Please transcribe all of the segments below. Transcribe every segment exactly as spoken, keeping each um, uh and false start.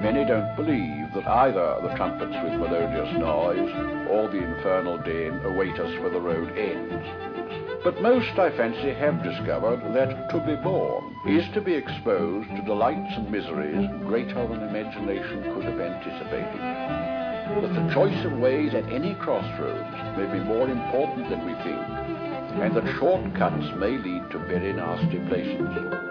Many don't believe that either the trumpets with melodious noise or the infernal din await us where the road ends. But most, I fancy, have discovered that to be born is to be exposed to delights and miseries greater than imagination could have anticipated. That the choice of ways at any crossroads may be more important than we think, and that shortcuts may lead to very nasty places.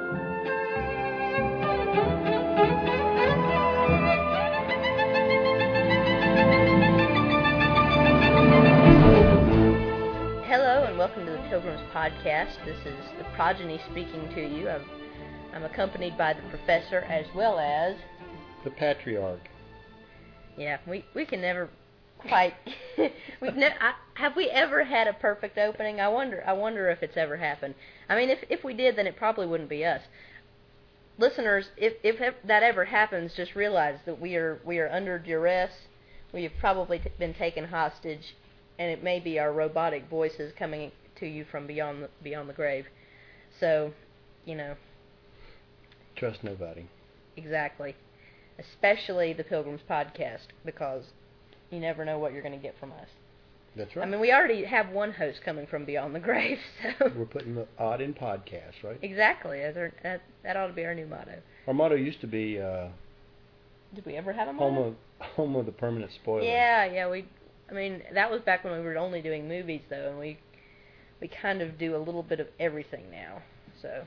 Hello and welcome to the Pilgrims Podcast. This is the progeny speaking to you. I'm, I'm accompanied by the professor as well as the patriarch. Yeah, we, we can never quite. we've ne- I, have we ever had a perfect opening? I wonder. I wonder if it's ever happened. I mean, if if we did, then it probably wouldn't be us. Listeners, if if that ever happens, just realize that we are we are under duress. We have probably t- been taken hostage, and it may be our robotic voices coming to you from beyond the, beyond the grave. So, you know. Trust nobody. Exactly. Especially the Pilgrims Podcast, because you never know what you're going to get from us. That's right. I mean, we already have one host coming from beyond the grave, so... We're putting the odd in podcast, right? Exactly. That, that ought to be our new motto. Our motto used to be... Uh, Did we ever have a motto? Home of, home of the permanent spoiler. Yeah, yeah. We. I mean, that was back when we were only doing movies, though, and we we kind of do a little bit of everything now, so...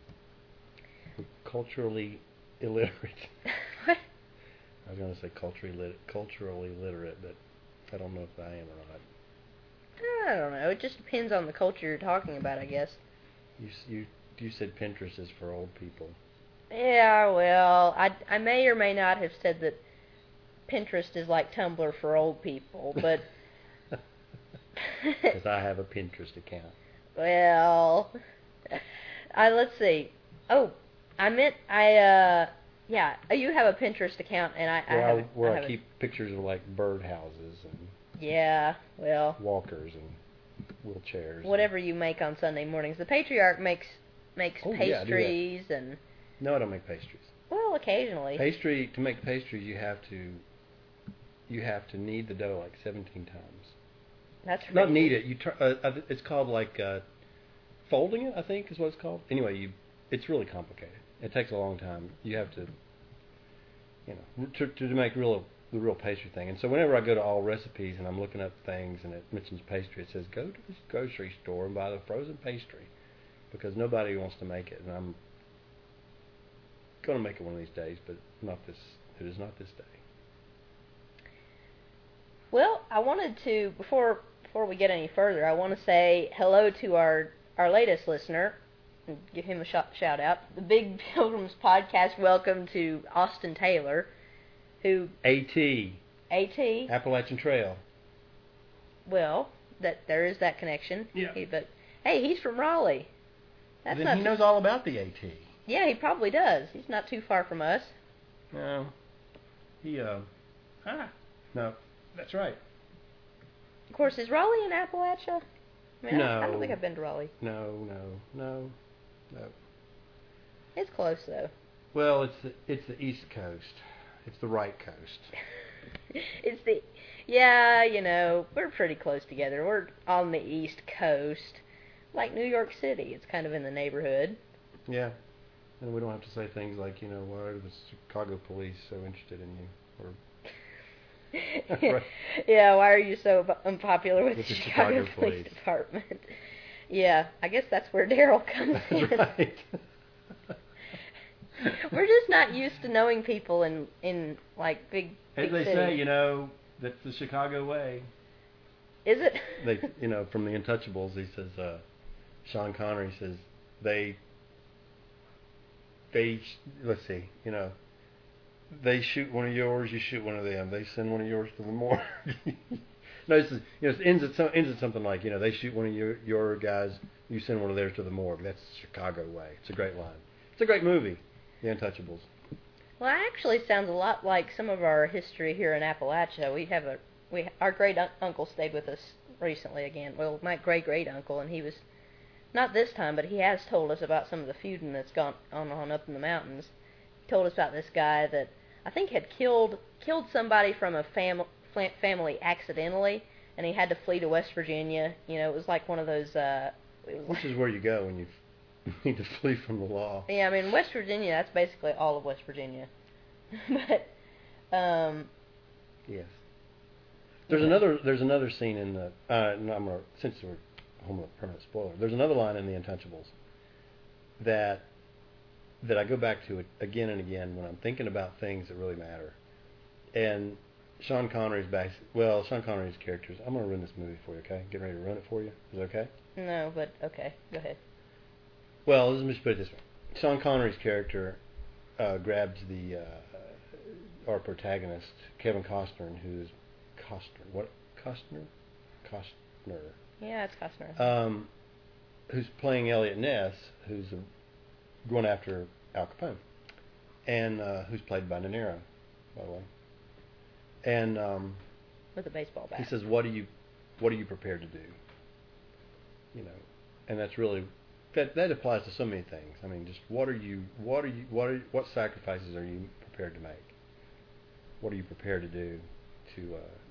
We're culturally illiterate. What? I was going to say culturally lit- culturally literate, but I don't know if I am or not. I don't know. It just depends on the culture you're talking about, I guess. You you you said Pinterest is for old people. Yeah, well, I, I may or may not have said that Pinterest is like Tumblr for old people, but... Because I have a Pinterest account. Well, I let's see. Oh, I meant I. Uh, yeah, you have a Pinterest account, and I. Where I, I, have, where I, I have keep a, pictures of like bird houses and. Yeah, well. Walkers and wheelchairs. Whatever you make on Sunday mornings. The patriarch makes makes oh, pastries yeah, and. No, I don't make pastries. Well, occasionally. Pastry to make pastries, you have to. You have to knead the dough like seventeen times. That's not knead it. You tur- uh, it's called like uh, folding it. I think is what it's called. Anyway, you it's really complicated. It takes a long time. You have to, you know, to, to make real the real pastry thing. And so whenever I go to All Recipes and I'm looking up things and it mentions pastry, it says go to this grocery store and buy the frozen pastry because nobody wants to make it. And I'm going to make it one of these days, but not this. It is not this day. Well, I wanted to before before we get any further, I want to say hello to our our latest listener and give him a sh- shout out. The Big Pilgrims Podcast. Welcome to Austin Taylor, who AT AT Appalachian Trail. Well, that there is that connection. Yeah. He, but hey, he's from Raleigh. That's then not he too, knows all about the AT. Yeah, he probably does. He's not too far from us. No. He uh. Ah. No. That's right. Of course, is Raleigh in Appalachia? I mean, no. I, I don't think I've been to Raleigh. No, no, no, no. It's close though. Well, it's the it's the East Coast. It's the right coast. It's the yeah, you know, we're pretty close together. We're on the East Coast, like New York City. It's kind of in the neighborhood. Yeah, and we don't have to say things like, you know, why are the Chicago police so interested in you, or. Right. Yeah, why are you so unpopular with, with the, the Chicago, Chicago Police Police Department? Yeah, I guess that's where Daryl comes that's in. Right. We're just not used to knowing people in in like big. As big they cities. say, you know, that's the Chicago way. Is it? They, you know, from the Untouchables, he says, uh, Sean Connery says they they let's see, you know. They shoot one of yours, you shoot one of them. They send one of yours to the morgue. No, it's, you know, it ends at, some, ends at something like, you know, they shoot one of your your guys, you send one of theirs to the morgue. That's the Chicago way. It's a great line. It's a great movie, The Untouchables. Well, it actually sounds a lot like some of our history here in Appalachia. We have a we our great un- uncle stayed with us recently again. Well, my great great uncle, and he was not this time, but he has told us about some of the feuding that's gone on on up in the mountains. He told us about this guy that I think had killed killed somebody from a fam- family accidentally, and he had to flee to West Virginia. You know, it was like one of those. Uh, it was Which like, is where you go when you need to flee from the law. yeah, I mean West Virginia. That's basically all of West Virginia. but um, yes. There's yeah. another. There's another scene in the. Uh, no, I'm gonna, since we're home of permanent spoiler. There's another line in The Untouchables that that I go back to it again and again when I'm thinking about things that really matter. And Sean Connery's back. Well, Sean Connery's characters. I'm gonna ruin this movie for you. Okay, getting ready to ruin it for you. Is it okay? No, but okay, go ahead. Well, let me just put it this way. Sean Connery's character uh, grabs the uh, our protagonist, Kevin Costner, who's Costner. What Costner? Costner. Yeah, it's Costner. Um, who's playing Elliot Ness, who's uh, going after Al Capone, and uh, who's played by De Niro, by the way. And um, with a baseball bat. he says, "What are you, what are you prepared to do?" You know, and that's really that that applies to so many things. I mean, just what are you, what are you, what are what sacrifices are you prepared to make? What are you prepared to do to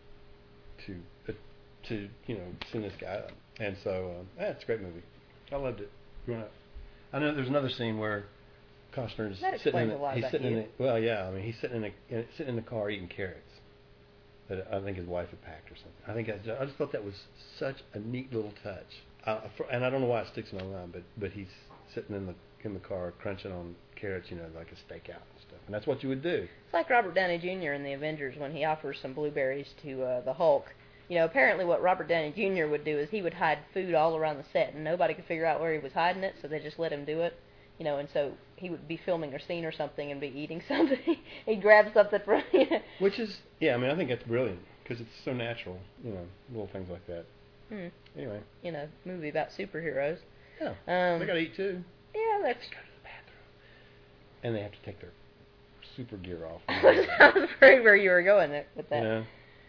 uh, to uh, to you know send this guy up? And so, uh, yeah, it's a great movie. I loved it growing up. I know there's another scene where Costner's That sitting in explains a the, lot he's about sitting you. in the, well, yeah, I mean he's sitting in a in, sitting in the car eating carrots that I think his wife had packed or something. I think I, I just thought that was such a neat little touch. Uh, for, and I don't know why it sticks in my mind, but but he's sitting in the in the car crunching on carrots, you know, like a stakeout and stuff. And that's what you would do. It's like Robert Downey Junior in the Avengers when he offers some blueberries to uh, the Hulk. You know, apparently what Robert Downey Junior would do is he would hide food all around the set, and nobody could figure out where he was hiding it, so they just let him do it. You know, and so he would be filming a scene or something and be eating something. He'd grab something from you know. Which is, yeah, I mean, I think that's brilliant because it's so natural, you know, little things like that. Hmm. Anyway. You know, movie about superheroes. Yeah. Um, they got to eat too. Yeah, They that's. go to the bathroom. And they have to take their super gear off. I was afraid where you were going with that. You know,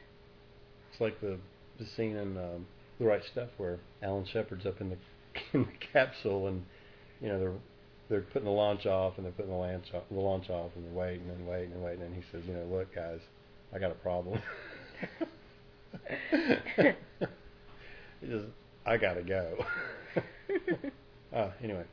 it's like the the scene in um, The Right Stuff where Alan Shepard's up in the, in the capsule and you know they're they're putting the launch off and they're putting the launch off, the launch off and they're waiting and waiting and waiting and he says, you know, look guys, I got a problem. He says, I gotta go. uh, anyway.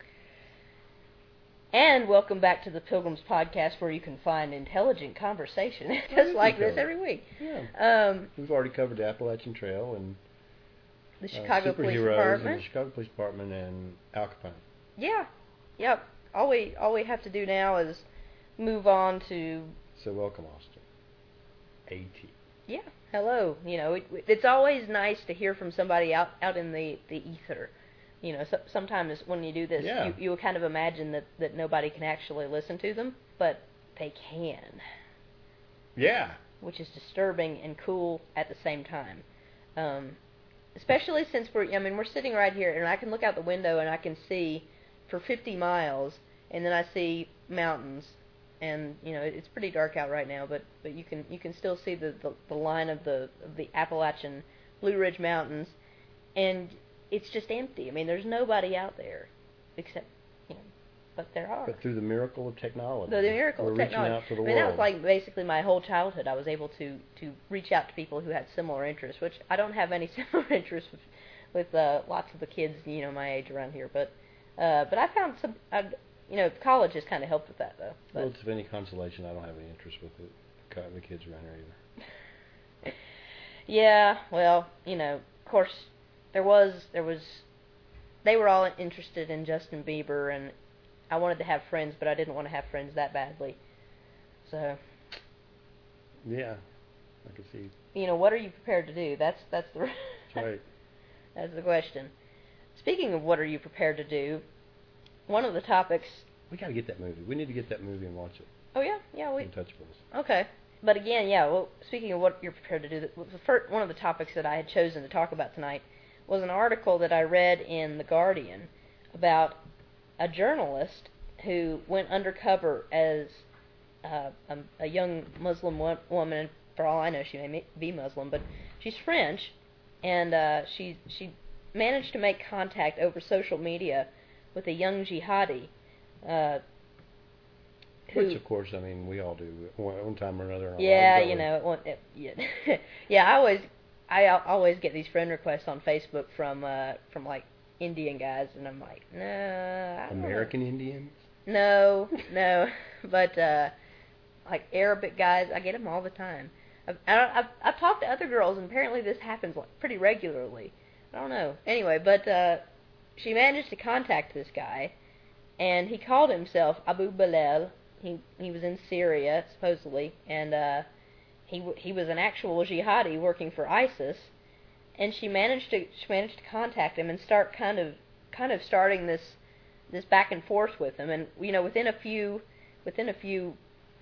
And welcome back to the Pilgrims Podcast, where you can find intelligent conversation just like this every week. Yeah. Um, We've already covered the Appalachian Trail and the uh, Chicago Police superheroes Department. and the Chicago Police Department and Al Capone. Yeah. Yep. All we all we have to do now is move on to. So welcome, Austin. AT. Yeah. Hello. You know, it, it's always nice to hear from somebody out out in the the ether. You know, so, sometimes when you do this, Yeah. you, you kind of imagine that, that nobody can actually listen to them, but they can. Yeah. Which is disturbing and cool at the same time. Um, especially since we're, I mean, we're sitting right here, and I can look out the window and I can see for fifty miles, and then I see mountains, and you know, it's pretty dark out right now, but, but you can you can still see the, the, the line of the of the Appalachian Blue Ridge Mountains, and it's just empty. I mean, there's nobody out there, except, you know, but there are. But through the miracle of technology, The, the miracle we're of reaching technology. out to the I mean, world. that was like basically my whole childhood. I was able to, to reach out to people who had similar interests, which I don't have any similar interests with, with uh, lots of the kids, you know, my age around here. But uh, but I found some, I, you know, college has kind of helped with that, though. But Well, it's of any consolation, I don't have any interest with it, co- the kids around here either. yeah, well, you know, of course, there was there was. They were all interested in Justin Bieber, and I wanted to have friends, but I didn't want to have friends that badly. So, Yeah, I can see. you know, what are you prepared to do? That's that's the That's right. that's the question. Speaking of what are you prepared to do, one of the topics. We got to get that movie. We need to get that movie and watch it. Oh yeah, yeah, we. Untouchables. Okay, but again, yeah. Well, speaking of what you're prepared to do, the first, one of the topics that I had chosen to talk about tonight was an article that I read in The Guardian about a journalist who went undercover as uh, a, a young Muslim wo- woman. And for all I know, she may be Muslim, but she's French, and uh, she she managed to make contact over social media with a young jihadi uh, who, Which, of course, I mean, we all do one, one time or another. In our yeah, lives, don't you we? know, it, won't- it, yeah, yeah. I always, I al- always get these friend requests on Facebook from, uh, from like Indian guys, and I'm like, no, I don't know. American Indians. No, no, but uh, like Arabic guys, I get them all the time. I've, I don't, I've I've talked to other girls, and apparently this happens like pretty regularly. I don't know. Anyway, but uh, she managed to contact this guy, and he called himself Abu Bilal. He he was in Syria supposedly, and uh, he w- he was an actual jihadi working for ISIS. And she managed to she managed to contact him and start kind of kind of starting this this back and forth with him. And you know, within a few within a few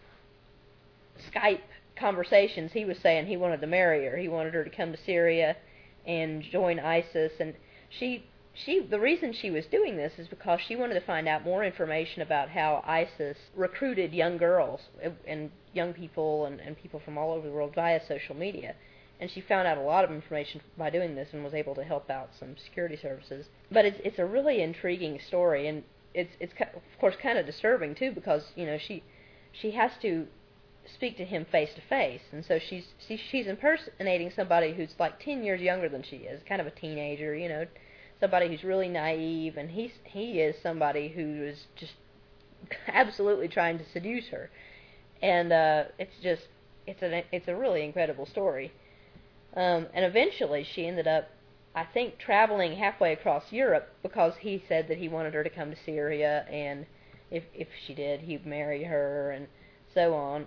Skype conversations, he was saying he wanted to marry her. He wanted her to come to Syria and join ISIS. And she she the reason she was doing this is because she wanted to find out more information about how ISIS recruited young girls and young people and, and people from all over the world via social media. And she found out a lot of information by doing this and was able to help out some security services. But it's it's a really intriguing story, and it's it's of course kind of disturbing too, because you know she she has to speak to him face to face, and so she's she, she's impersonating somebody who's like ten years younger than she is, kind of a teenager, you know, somebody who's really naive, and he's he is somebody who is just absolutely trying to seduce her, and uh, it's just it's a it's a really incredible story. Um, and eventually she ended up, I think, traveling halfway across Europe because he said that he wanted her to come to Syria, and if if she did, he'd marry her, and so on.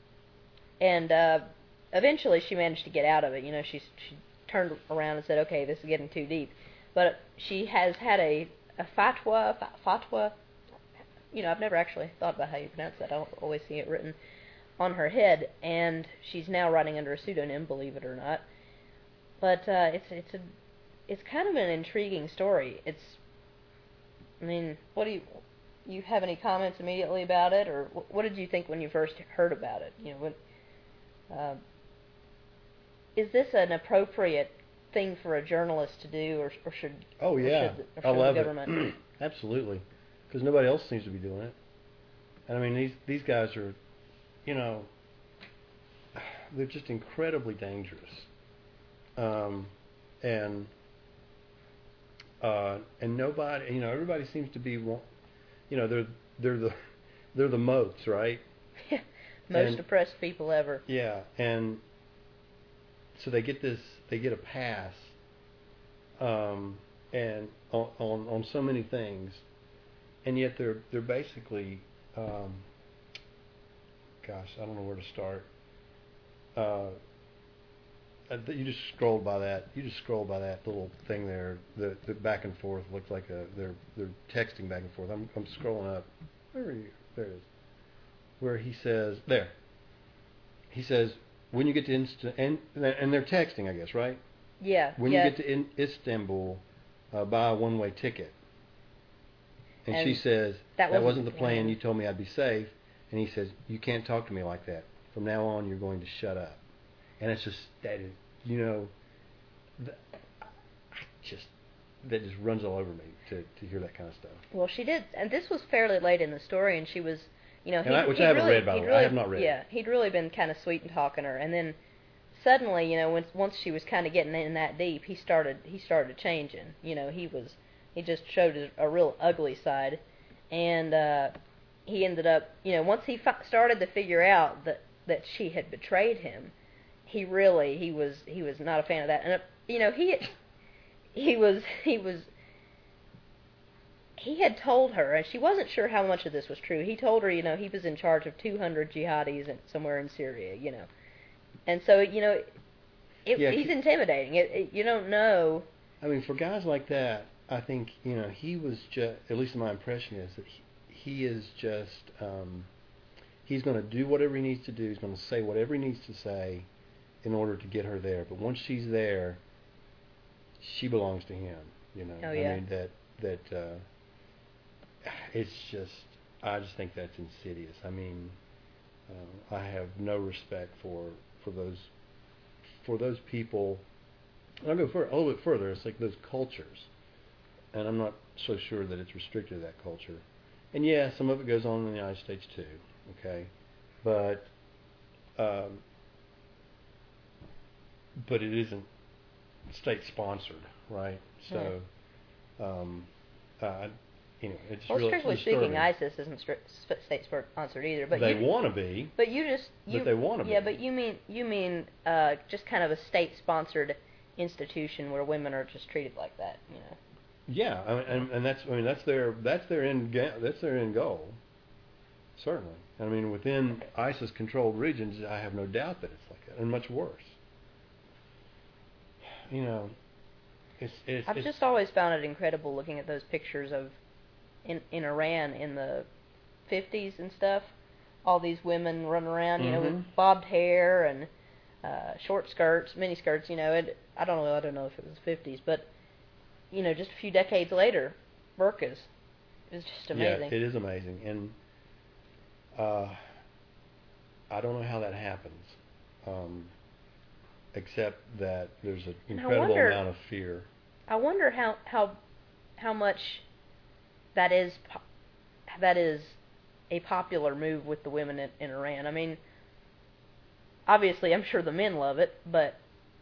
And uh, eventually she managed to get out of it. You know, she she turned around and said, "Okay, this is getting too deep." But she has had a a fatwa, fatwa. You know, I've never actually thought about how you pronounce that. I don't always see it written on her head, and she's now writing under a pseudonym, believe it or not. But uh, it's it's a it's kind of an intriguing story. It's, I mean, what do you you have any comments immediately about it, or wh- what did you think when you first heard about it? You know, what, uh, is this an appropriate thing for a journalist to do, or, or should Oh or yeah, should, the- or I should love the government? it. Absolutely, because nobody else seems to be doing it. And I mean, these these guys are, you know, they're just incredibly dangerous. Um, and uh, and nobody, you know, everybody seems to be, wa- you know, they're they're the they're the moats, right? Most And- oppressed people ever. Yeah, and so they get this, they get a pass, um, and on, on on so many things, and yet they're they're basically, um, gosh, I don't know where to start. Uh, uh, you just scrolled by that. You just scrolled by that little thing there. The the back and forth looks like a they're they're texting back and forth. I'm I'm scrolling up. Where are you? There it is. Where he says there. He says when you get to Inst- and and they're texting, I guess, right? Yeah. When yeah. you get to in- Istanbul, uh, buy a one-way ticket. And, And she says that that wasn't wasn't the the plan. plan. You told me I'd be safe. And he says you can't talk to me like that. From now on, you're going to shut up. And it's just that is, you know, th- I just that just runs all over me to to hear that kind of stuff. Well, she did, and this was fairly late in the story, and she was, you know, And I- he'd, which he'd I haven't really, read, by the he'd way. I really, have not read it. Yeah, he'd really been kind of sweet and talking her, and then suddenly, you know, once once she was kind of getting in that deep, he started he started changing. You know, he was he just showed a, a real ugly side, and uh, he ended up, you know, once he fi- started to figure out that that she had betrayed him, he really he was he was not a fan of that, and uh, you know he he was he was. He had told her, and she wasn't sure how much of this was true. He told her, you know, he was in charge of two hundred jihadis in, somewhere in Syria, you know. And so, you know, it, Yeah, he's he- intimidating. It, it, you don't know. I mean, for guys like that, I think, you know, he was just, at least my impression is that he, he is just, um, he's going to do whatever he needs to do. He's going to say whatever he needs to say in order to get her there. But once she's there, she belongs to him, you know. Oh, yeah. I mean, that, that, uh, it's just, I just think that's insidious. I mean, uh, I have no respect for, for those, for those people. I'll go fur- a little bit further. It's like those cultures, and I'm not so sure that it's restricted to that culture. And yeah, some of it goes on in the United States too. Okay, but um, but it isn't state sponsored, right? So, um, uh, you know, it's well, really strictly disturbing. speaking, ISIS isn't stri- sp- state sponsored either. But they you, want to be. But you just you, but they want to yeah, be. but you mean you mean uh, just kind of a state sponsored institution where women are just treated like that, you know? Yeah, I mean, and, and that's I mean that's their that's their end ga- that's their end goal. Certainly, I mean within ISIS controlled regions, I have no doubt that it's like that, and much worse. You know, it's it's. I've it's, just always found it incredible looking at those pictures of in in Iran in the fifties and stuff. All these women running around, you know, Mhm. with bobbed hair and uh, short skirts, mini skirts. You know, it, I don't know. I don't know if it was the fifties, but you know, just a few decades later, burqas. It's just amazing. Yeah, it is amazing, and uh, I don't know how that happens, um, except that there's an And I incredible wonder- amount of fear. I wonder how how how much that is po- that is a popular move with the women in, in Iran. I mean, obviously, I'm sure the men love it, but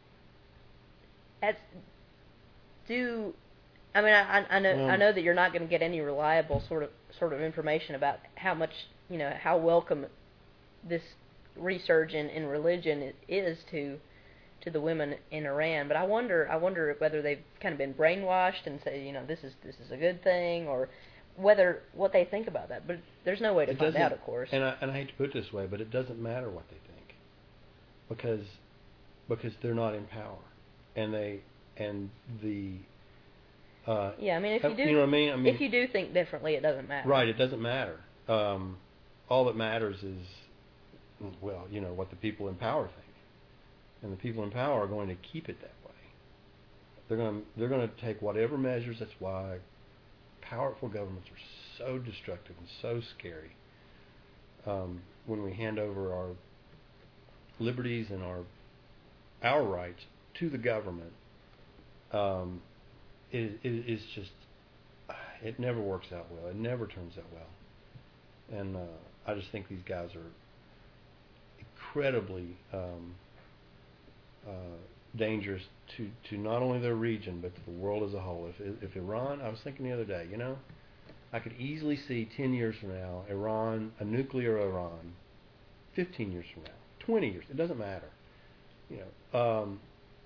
as do I mean I, I know Well- I know that you're not going to get any reliable sort of sort of information about how much you know how welcome this resurge in, in religion is to to the women in Iran, but I wonder I wonder whether they've kind of been brainwashed and say you know this is this is a good thing, or whether what they think about that. But there's no way to It find doesn't- out, of course. And I, and I hate to put it this way, but it doesn't matter what they think, because because they're not in power, and they and the uh, Yeah, I mean if you do you know what I mean? I mean if you do think differently, it doesn't matter. right, it doesn't matter. Um, all that matters is well, you know what the people in power think, and the people in power are going to keep it that way. They're going to they're going to take whatever measures. That's why powerful governments are so destructive and so scary. Um, when we hand over our liberties and our our rights to the government, um, it, it is just it never works out well. It never turns out well, and uh, I just think these guys are incredibly um, uh, dangerous to, to not only their region but to the world as a whole. If if Iran, I was thinking the other day, you know, I could easily see ten years from now, Iran, a nuclear Iran, fifteen years from now, twenty years, it doesn't matter, you know, um,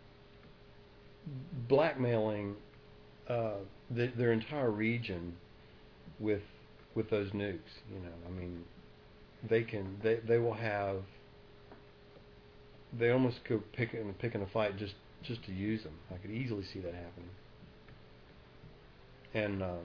blackmailing uh, the, their entire region with with those nukes. You know, I mean, they can they they will have. They almost go picking picking a fight just, just to use them. I could easily see that happening. And um,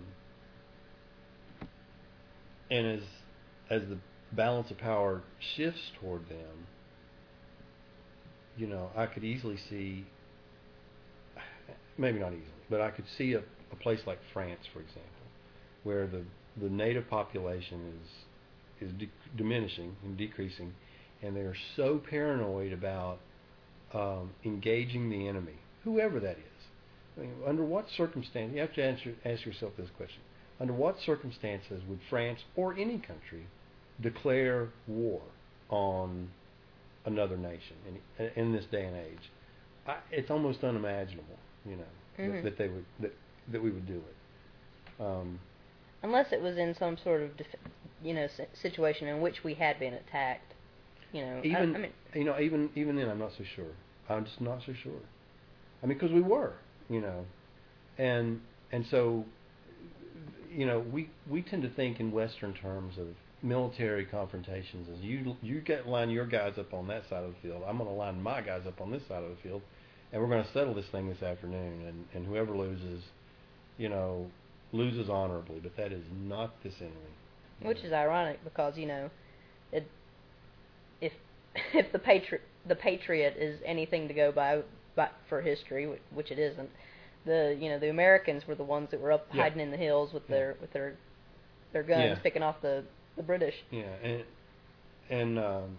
and as as the balance of power shifts toward them, you know, I could easily see, maybe not easily, but I could see a, a place like France, for example, where the the native population is is de- diminishing and decreasing. And they are so paranoid about um, engaging the enemy, whoever that is. I mean, under what circumstance, you have to answer, ask yourself this question, under what circumstances would France or any country declare war on another nation in, in this day and age? I, it's almost unimaginable, you know, Mm-hmm. that, that they would that, that we would do it. Um, Unless it was in some sort of def- you know si- situation in which we had been attacked. You know, Even I, I mean, you know, even even then, I'm not so sure. I'm just not so sure. I mean, because we were, you know, and and so, you know, we we tend to think in Western terms of military confrontations as you you get line your guys up on that side of the field. I'm going to line my guys up on this side of the field, and we're going to settle this thing this afternoon. And and whoever loses, you know, loses honorably. But that is not this enemy. which is ironic because you know, it. If if the patriot the patriot is anything to go by, by for history, which it isn't, the you know the Americans were the ones that were up Yeah. hiding in the hills with Yeah. their with their their guns Yeah. picking off the, the British. Yeah, and and um,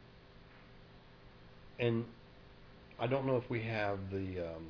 and I don't know if we have the um,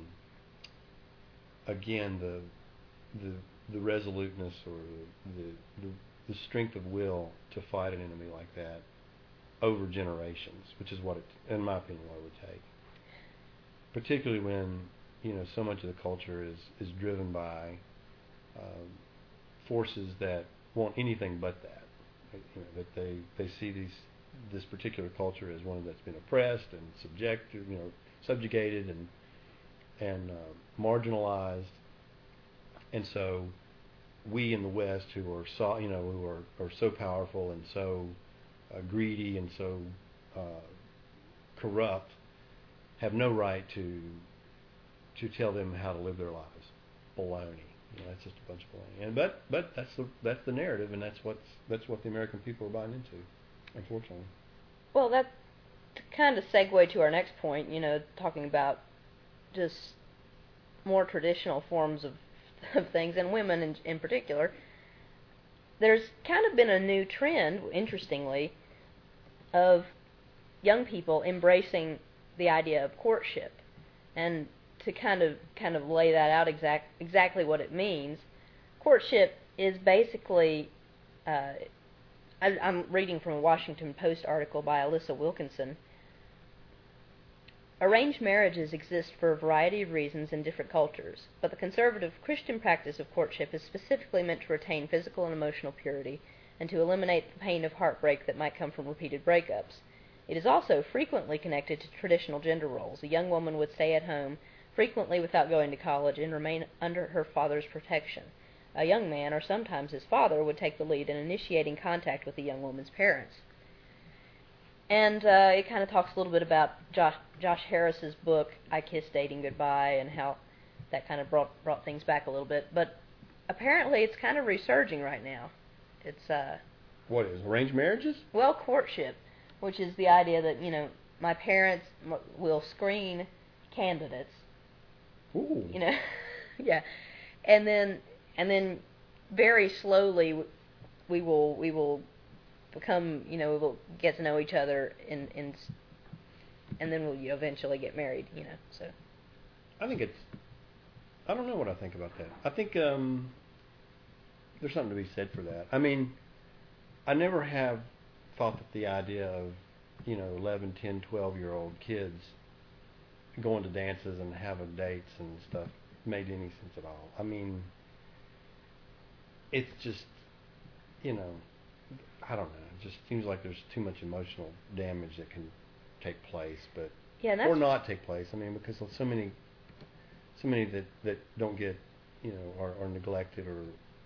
again the the the resoluteness or the the, the the strength of will to fight an enemy like that over generations, which is what it, in my opinion, what it would take. Particularly when, you know, so much of the culture is, is driven by um, forces that want anything but that. You know, that they, they see these this particular culture as one that's been oppressed and subject, you know, subjugated and and uh, marginalized, and so we in the West, who are so, you know, who are, are so powerful and so uh, greedy and so uh, corrupt, have no right to to tell them how to live their lives. Baloney. You know, that's just a bunch of baloney. And but but that's the that's the narrative, and that's what's that's what the American people are buying into, unfortunately. Well, that to kind of segue to our next point, you know, talking about just more traditional forms of, of things, and women in, in particular. There's kind of been a new trend, interestingly, of young people embracing the idea of courtship, and to kind of kind of lay that out exact exactly what it means. Courtship is basically, uh, I, I'm reading from a Washington Post article by Alyssa Wilkinson. Arranged marriages exist for a variety of reasons in different cultures, but the conservative Christian practice of courtship is specifically meant to retain physical and emotional purity and to eliminate the pain of heartbreak that might come from repeated breakups. It is also frequently connected to traditional gender roles. A young woman would stay at home, frequently without going to college, and remain under her father's protection. A young man, or sometimes his father, would take the lead in initiating contact with the young woman's parents. And uh, it kind of talks a little bit about Josh, Josh Harris's book, I Kissed Dating Goodbye, and how that kind of brought, brought things back a little bit. But apparently it's kind of resurging right now. It's uh, What is, arranged marriages? Well, courtship, which is the idea that, you know, my parents m- will screen candidates. Ooh. You know, yeah, and then and then very slowly we will we will become, you know, we will get to know each other, in in and then we'll eventually get married. You know, so. I think it's. I don't know what I think about that. I think um, there's something to be said for that. I mean, I never have thought that the idea of, you know, eleven, ten, twelve year old kids going to dances and having dates and stuff made any sense at all. I mean, it's just, you know, I don't know. It just seems like there's too much emotional damage that can take place, but yeah, that's or not take place. I mean, because so many, so many that, that don't get, you know, are, are neglected or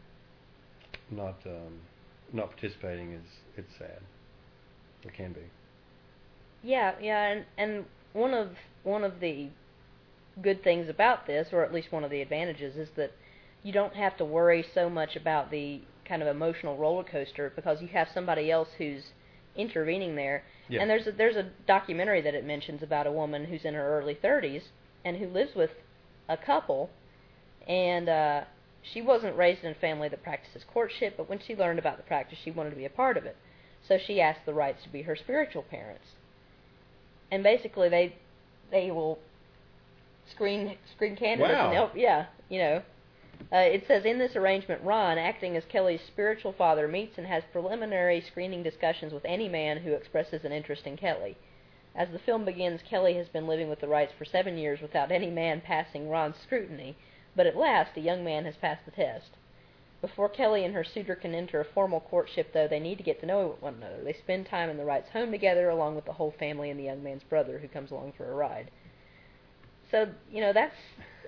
not um, not participating is it's sad. It can be. Yeah, yeah, and and one of one of the good things about this, or at least one of the advantages, is that you don't have to worry so much about the kind of emotional roller coaster because you have somebody else who's intervening there. Yeah. And there's a, there's a documentary that it mentions about a woman who's in her early thirties and who lives with a couple, and uh, she wasn't raised in a family that practices courtship, but when she learned about the practice, she wanted to be a part of it. So she asked the Wrights to be her spiritual parents. And basically, they they will screen screen candidates Wow. and help. Yeah, you know. Uh, it says, in this arrangement, Ron, acting as Kelly's spiritual father, meets and has preliminary screening discussions with any man who expresses an interest in Kelly. As the film begins, Kelly has been living with the Wrights for seven years without any man passing Ron's scrutiny, but at last a young man has passed the test. Before Kelly and her suitor can enter a formal courtship, though, they need to get to know one another. They spend time in the Wrights' home together, along with the whole family and the young man's brother, who comes along for a ride. So, you know, that's...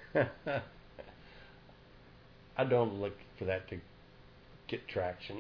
I don't look for that to get traction.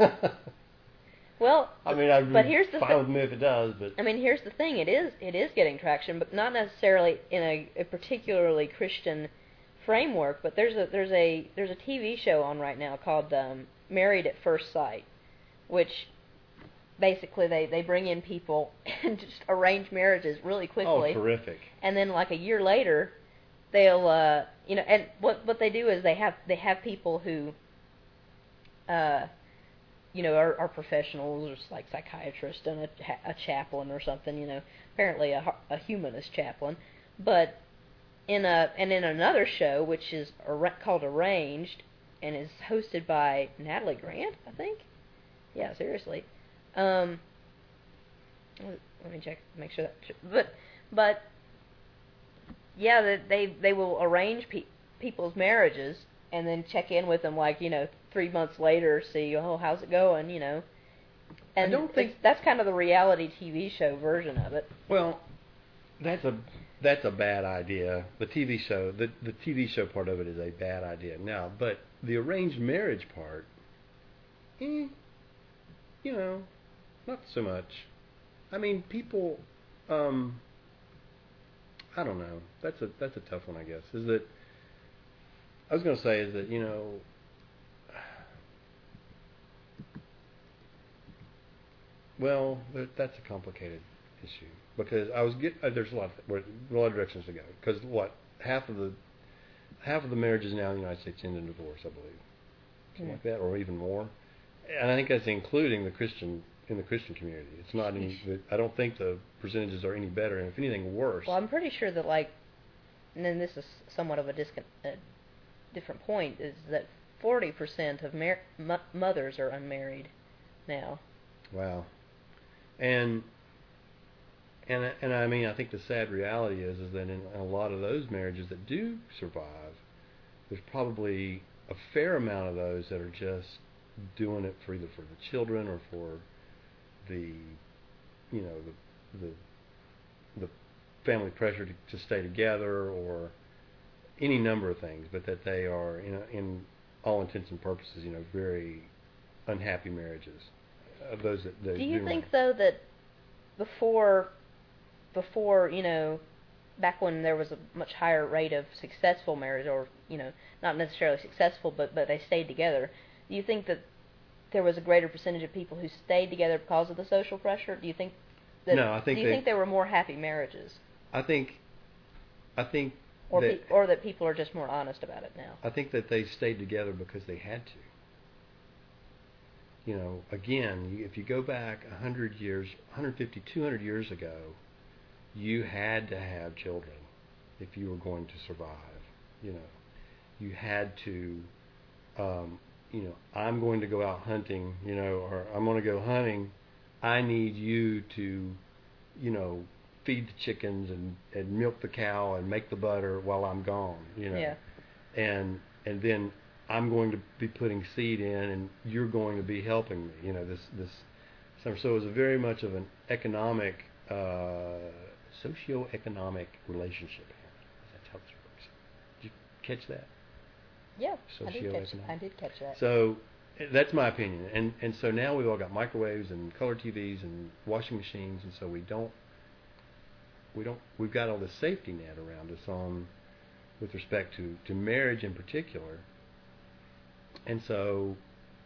Well, I mean, I'd but be here's the fine thi- with me if it does, but I mean, here's the thing. It is it is getting traction, but not necessarily in a, a particularly Christian framework. But there's a there's a there's a T V show on right now called um, Married at First Sight, which basically they, they bring in people and just arrange marriages really quickly. oh, terrific! And then like a year later, they'll uh, you know, and what what they do is they have they have people who uh, you know, are, are professionals, or like psychiatrists and a, a chaplain or something, you know, apparently a, a humanist chaplain. But in a and in another show, which is ar- called Arranged, and is hosted by Natalie Grant, I think. Yeah, seriously. Um, let me check, make sure that. But, but, yeah, that they they will arrange pe- people's marriages and then check in with them, like, you know, three months later, see, oh, how's it going, you know. And I don't think it's, that's kind of the reality T V show version of it. Well, that's a that's a bad idea. The T V show, the the T V show part of it is a bad idea now. But the arranged marriage part, eh, you know, not so much. I mean, people, um, I don't know. That's a that's a tough one, I guess. Is that I was going to say is that you know. Well, that's a complicated issue because I was get uh, there's a lot of, a lot of directions to go because what half of the half of the marriages now in the United States end in divorce, I believe, something Yeah. like that, or even more. And I think that's including the Christian in the Christian community. It's not any. I don't think the percentages are any better, and if anything, worse. Well, I'm pretty sure that, like, and then this is somewhat of a, discon- a different point, is that forty percent of mar- m- mothers are unmarried now. Wow. And and and I mean, I think the sad reality is is that in a lot of those marriages that do survive, there's probably a fair amount of those that are just doing it for either for the children or for the you know the the, the family pressure to, to stay together or any number of things, but that they are in a, in all intents and purposes, you know, very unhappy marriages. Uh, those that, that Do you do think, remain. though, that before, before you know, back when there was a much higher rate of successful marriage, or, you know, not necessarily successful, but, but they stayed together, do you think that there was a greater percentage of people who stayed together because of the social pressure? Do you think that, No, I think do you they- think there were more happy marriages? I think, I think Or, that pe- or that people are just more honest about it now? I think that they stayed together because they had to. You know, again, if you go back a hundred years, one hundred fifty, two hundred years ago, you had to have children if you were going to survive. You know, you had to. Um, you know, I'm going to go out hunting. You know, or I'm going to go hunting. I need you to, you know, feed the chickens and, and milk the cow and make the butter while I'm gone. You know, Yeah. and and then I'm going to be putting seed in, and you're going to be helping me. You know, this this. So, so it was very much of an economic, uh, socio-economic relationship. That's how this works. Did you catch that? Yeah, I did catch, Socio-economic. I did catch that. So that's my opinion. And and so now we've all got microwaves and color T Vs and washing machines, and so we don't we don't we've got all this safety net around us on with respect to, to marriage in particular. And so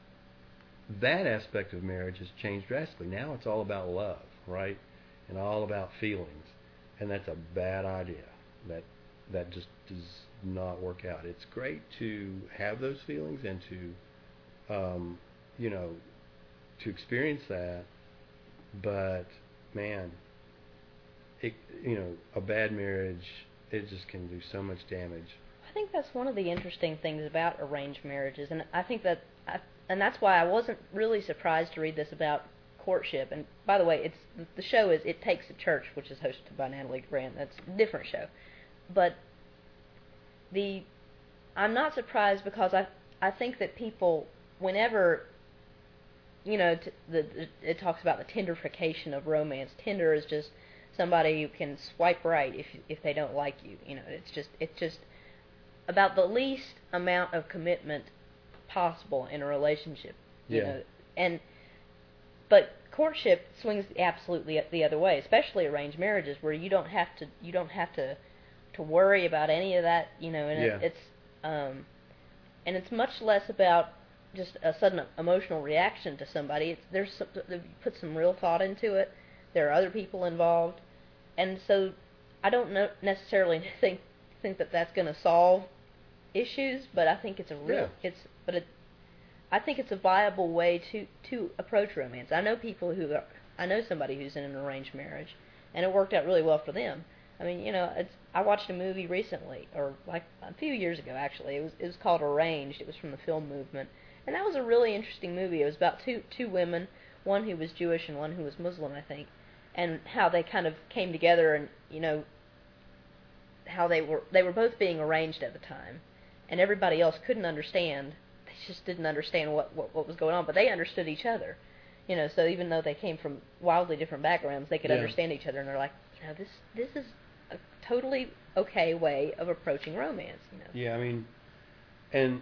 that aspect of marriage has changed drastically. Now it's all about love, right? And all about feelings. And that's a bad idea. That that just does not work out. It's great to have those feelings and to um, you know, to experience that, but man, it, you know, a bad marriage, it just can do so much damage. I think that's one of the interesting things about arranged marriages, and I think that, I, and that's why I wasn't really surprised to read this about courtship. And by the way, it's the show is It Takes a Church, which is hosted by Natalie Grant. That's a different show, but the I'm not surprised because I I think that people, whenever, you know, t- the, the it talks about the tinderification of romance. Tinder is just somebody you can swipe right if if they don't like you. You know, it's just it's just about the least amount of commitment possible in a relationship. You Yeah. know, and but courtship swings absolutely the other way, especially arranged marriages where you don't have to you don't have to to worry about any of that. You know, and Yeah. it, it's um, and it's much less about just a sudden emotional reaction to somebody. It's there's some, you put some real thought into it. There are other people involved, and so I don't know necessarily think think that that's going to solve issues, but I think it's a real Yeah. it's but it I think it's a viable way to to approach romance. I know people who are, I know somebody who's in an arranged marriage, and it worked out really well for them. I mean, you know, it's I watched a movie recently, or like a few years ago actually. It was it was called Arranged. It was from the film movement, And that was a really interesting movie. It was about two two women, one who was Jewish and one who was Muslim, I think, and how they kind of came together, and you know, how they were they were both being arranged at the time, and everybody else couldn't understand. They just didn't understand what what, what was going on, but they understood each other. You know, so even though they came from wildly different backgrounds, they could Yeah. understand each other, and they're like, you know, this this is a totally okay way of approaching romance. You know. Yeah, I mean, and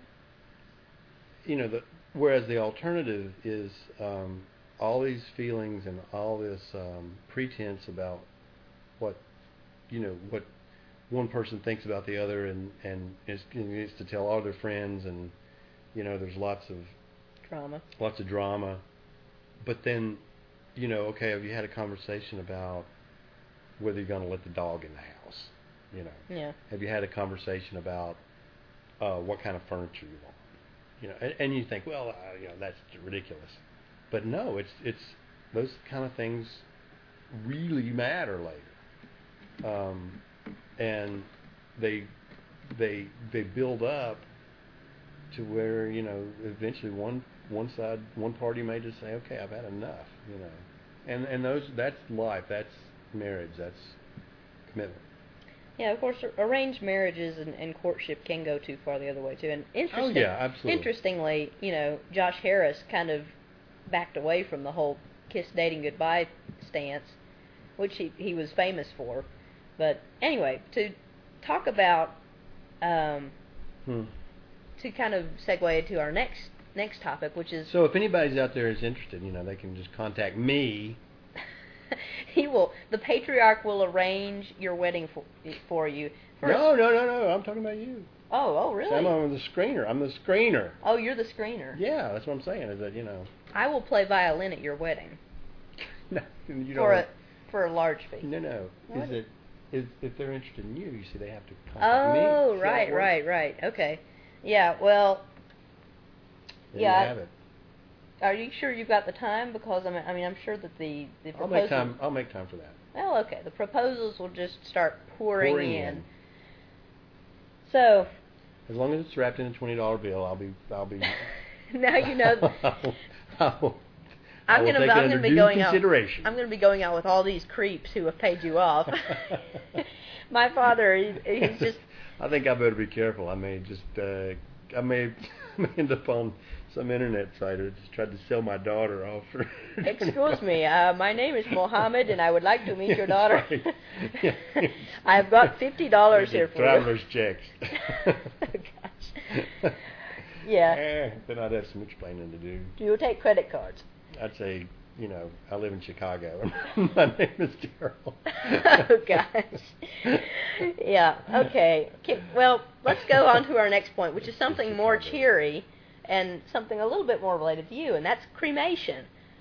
you know, the whereas the alternative is um, all these feelings and all this um, pretense about what you know what one person thinks about the other, and and is, needs to tell all their friends, and you know, there's lots of Drama. lots of drama. But then, you know, okay, have you had a conversation about whether you're going to let the dog in the house? You know, Yeah. have you had a conversation about uh, what kind of furniture you want? You know, and, and you think, well, uh, you know, that's ridiculous. But no, it's it's those kind of things really matter later, um, and they they they build up to where, you know, eventually one one side one party may just say, okay, I've had enough. You know, and and those that's life, that's marriage, that's commitment. Yeah, of course, arranged marriages and, and courtship can go too far the other way too. And interesting, Oh yeah, absolutely. interestingly, you know, Josh Harris kind of backed away from the whole kiss dating goodbye stance, which he he was famous for. But anyway, to talk about, um, Hmm. to kind of segue into our next next topic, which is So if anybody's out there is interested, you know, they can just contact me. he will the patriarch will arrange your wedding for for you. First, No, no, no, no. I'm talking about you. Oh, oh, really? So I'm on the screener. I'm the screener. Oh, you're the screener. Yeah, that's what I'm saying. Is that, you know? I will play violin at your wedding No, you for a don't. for a large fee. No, no. What? Is it? Is if they're interested in you, you see, they have to contact me. Oh, See how it right, works? right, right. Okay. Yeah. Well, There Yeah, you have it. are you sure you've got the time? Because I mean, I mean, I'm sure that the the I'll proposals. make time. I'll make time for that. Well, okay. The proposals will just start pouring, Pouring in. in. So As long as it's wrapped in a twenty dollar bill, I'll be. I'll be. now you know. I'll, I'll, I'm I will gonna take I'm it gonna under be due going out. consideration. I'm gonna be going out with all these creeps who have paid you off. My father, he, he's just. I think I better be careful. I may just. Uh, I may, I may end up on some internet site or just tried to sell my daughter off for. Excuse me, uh, my name is Mohammed, and I would like to meet your daughter. Right. Yeah. I've got fifty dollars here for traveler's checks. you. Gosh. Yeah. Eh, then I'd have some explaining to do. Do you take credit cards? I'd say, you know, I live in Chicago and my name is Daryl. Oh gosh. Yeah. Okay. Okay. Well, let's go on to our next point, which is something more cheery and something a little bit more related to you, and that's cremation.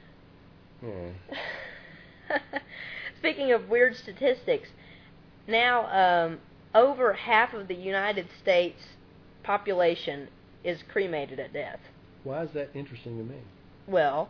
Yeah. Speaking of weird statistics, now um, over half of the United States population is cremated at death. Why is that interesting to me? Well,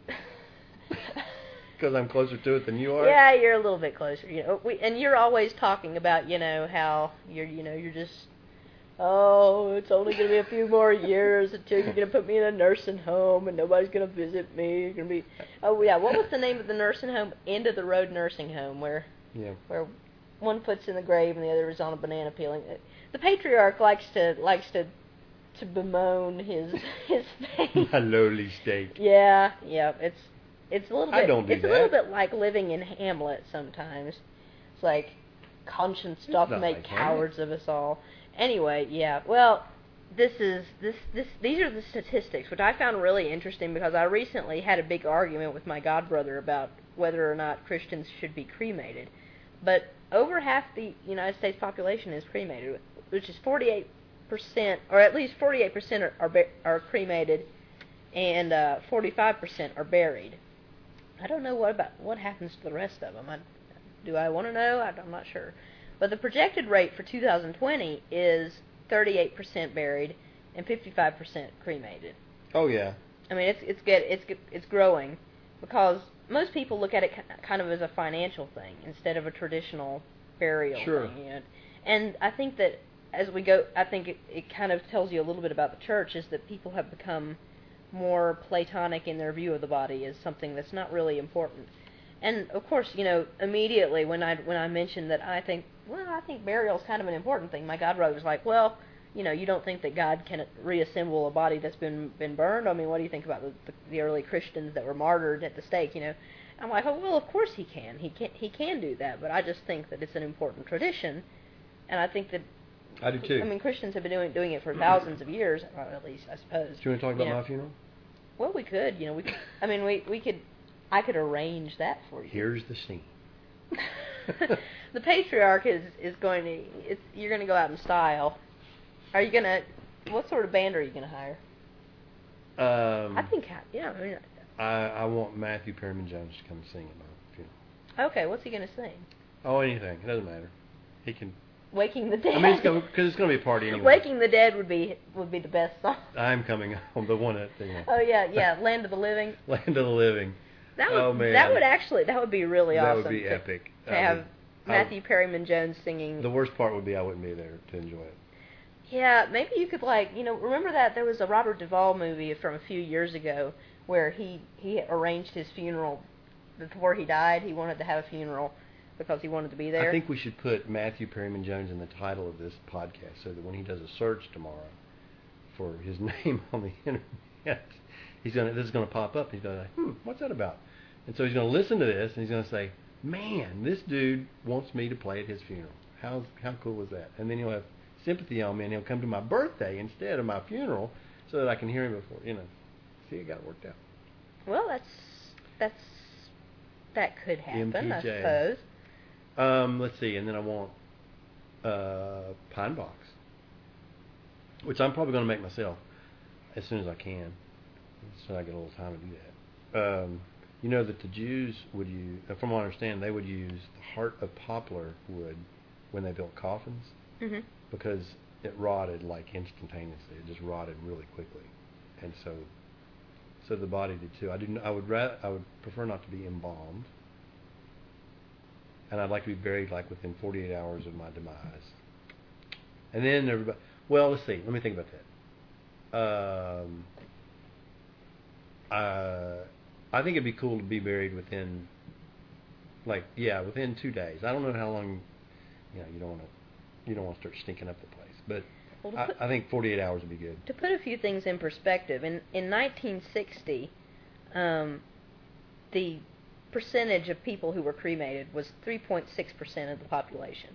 Because I'm closer to it than you are? yeah, you're a little bit closer. You know, we, and you're always talking about, you know, how you're, you know, you're just, oh, it's only going to be a few more years until you're going to put me in a nursing home and nobody's going to visit me. You're going to be, oh yeah, what was the name of the nursing home? End of the Road Nursing Home, where, Yeah. where one foot's in the grave and the other is on a banana peeling. The patriarch likes to likes to to bemoan his his fate. My lowly state. Yeah, yeah, it's it's a little bit I don't do it's a little that. bit like living in Hamlet sometimes. It's like conscience doth not make like cowards of us all. Anyway, yeah. Well, this is this this these are the statistics, which I found really interesting because I recently had a big argument with my godbrother about whether or not Christians should be cremated. But over half the United States population is cremated, which is forty-eight percent, or at least forty-eight percent are are, are cremated, and uh, forty-five percent are buried. I don't know what about what happens to the rest of them. I, do I want to know? I, I'm not sure. But the projected rate for two thousand twenty is thirty-eight percent buried and fifty-five percent cremated. Oh, yeah. I mean, it's it's get it's it's growing because most people look at it kind of as a financial thing instead of a traditional burial Sure. thing. You know? And I think that as we go, I think it, it kind of tells you a little bit about the church is that people have become more platonic in their view of the body as something that's not really important. And of course, you know, immediately when I when I mentioned that I think, well, I think burial's kind of an important thing, my godbrother was like, well, you know, you don't think that God can reassemble a body that's been been burned? I mean, what do you think about the, the, the early Christians that were martyred at the stake? You know, I'm like, oh, well, of course he can. He can he can do that, but I just think that it's an important tradition, and I think that. I do too. I mean, Christians have been doing doing it for thousands of years, or at least I suppose. Do you want to talk about you know. my funeral? Well, we could. You know, we. Could, I mean, we we could. I could arrange that for you. Here's the scene. The patriarch is is going to. It's you're going to go out in style. Are you going to? What sort of band are you going to hire? Um, I think. Yeah. I, mean, I I want Matthew Perryman Jones to come sing at my funeral. Okay, what's he going to sing? Oh, anything. It doesn't matter. He can. Waking the Dead. I mean, it's because it's going to be a party anyway. Waking the Dead would be would be the best song. I'm coming home. The one that thing. Oh yeah, yeah. Land of the Living. Land of the Living. That would oh, man. that would actually that would be really that awesome. That would be to, epic. To have would, Matthew Perryman Jones singing. The worst part would be I wouldn't be there to enjoy it. Yeah, maybe you could like you know remember that there was a Robert Duvall movie from a few years ago where he he arranged his funeral before he died. He wanted to have a funeral because he wanted to be there. I think we should put Matthew Perryman Jones in the title of this podcast so that when he does a search tomorrow for his name on the internet, he's gonna this is gonna pop up. He's gonna like, hmm, what's that about? And so he's gonna listen to this and he's gonna say, man, this dude wants me to play at his funeral. How how cool is that? And then he'll have sympathy on me and he'll come to my birthday instead of my funeral so that I can hear him before. You know, see, it got it worked out. Well, that's that's that could happen, M P J. I suppose. Um, let's see, and then I want uh, Pine Box, which I'm probably going to make myself as soon as I can, so I get a little time to do that. Um, you know that the Jews would use, from what I understand, they would use the heart of poplar wood when they built coffins Mm-hmm. because it rotted like instantaneously. It just rotted really quickly, and so so the body did too. I do. I would rather, I would prefer not to be embalmed. And I'd like to be buried like within forty-eight hours of my demise. And then everybody, well, let's see. Let me think about that. Um, uh, I think it'd be cool to be buried within, like, yeah, within two days. I don't know how long, you know, you don't want to, you don't want to start stinking up the place. But well, I, put, I think forty-eight hours would be good. To put a few things in perspective, in in nineteen sixty, um, the percentage of people who were cremated was three point six percent of the population.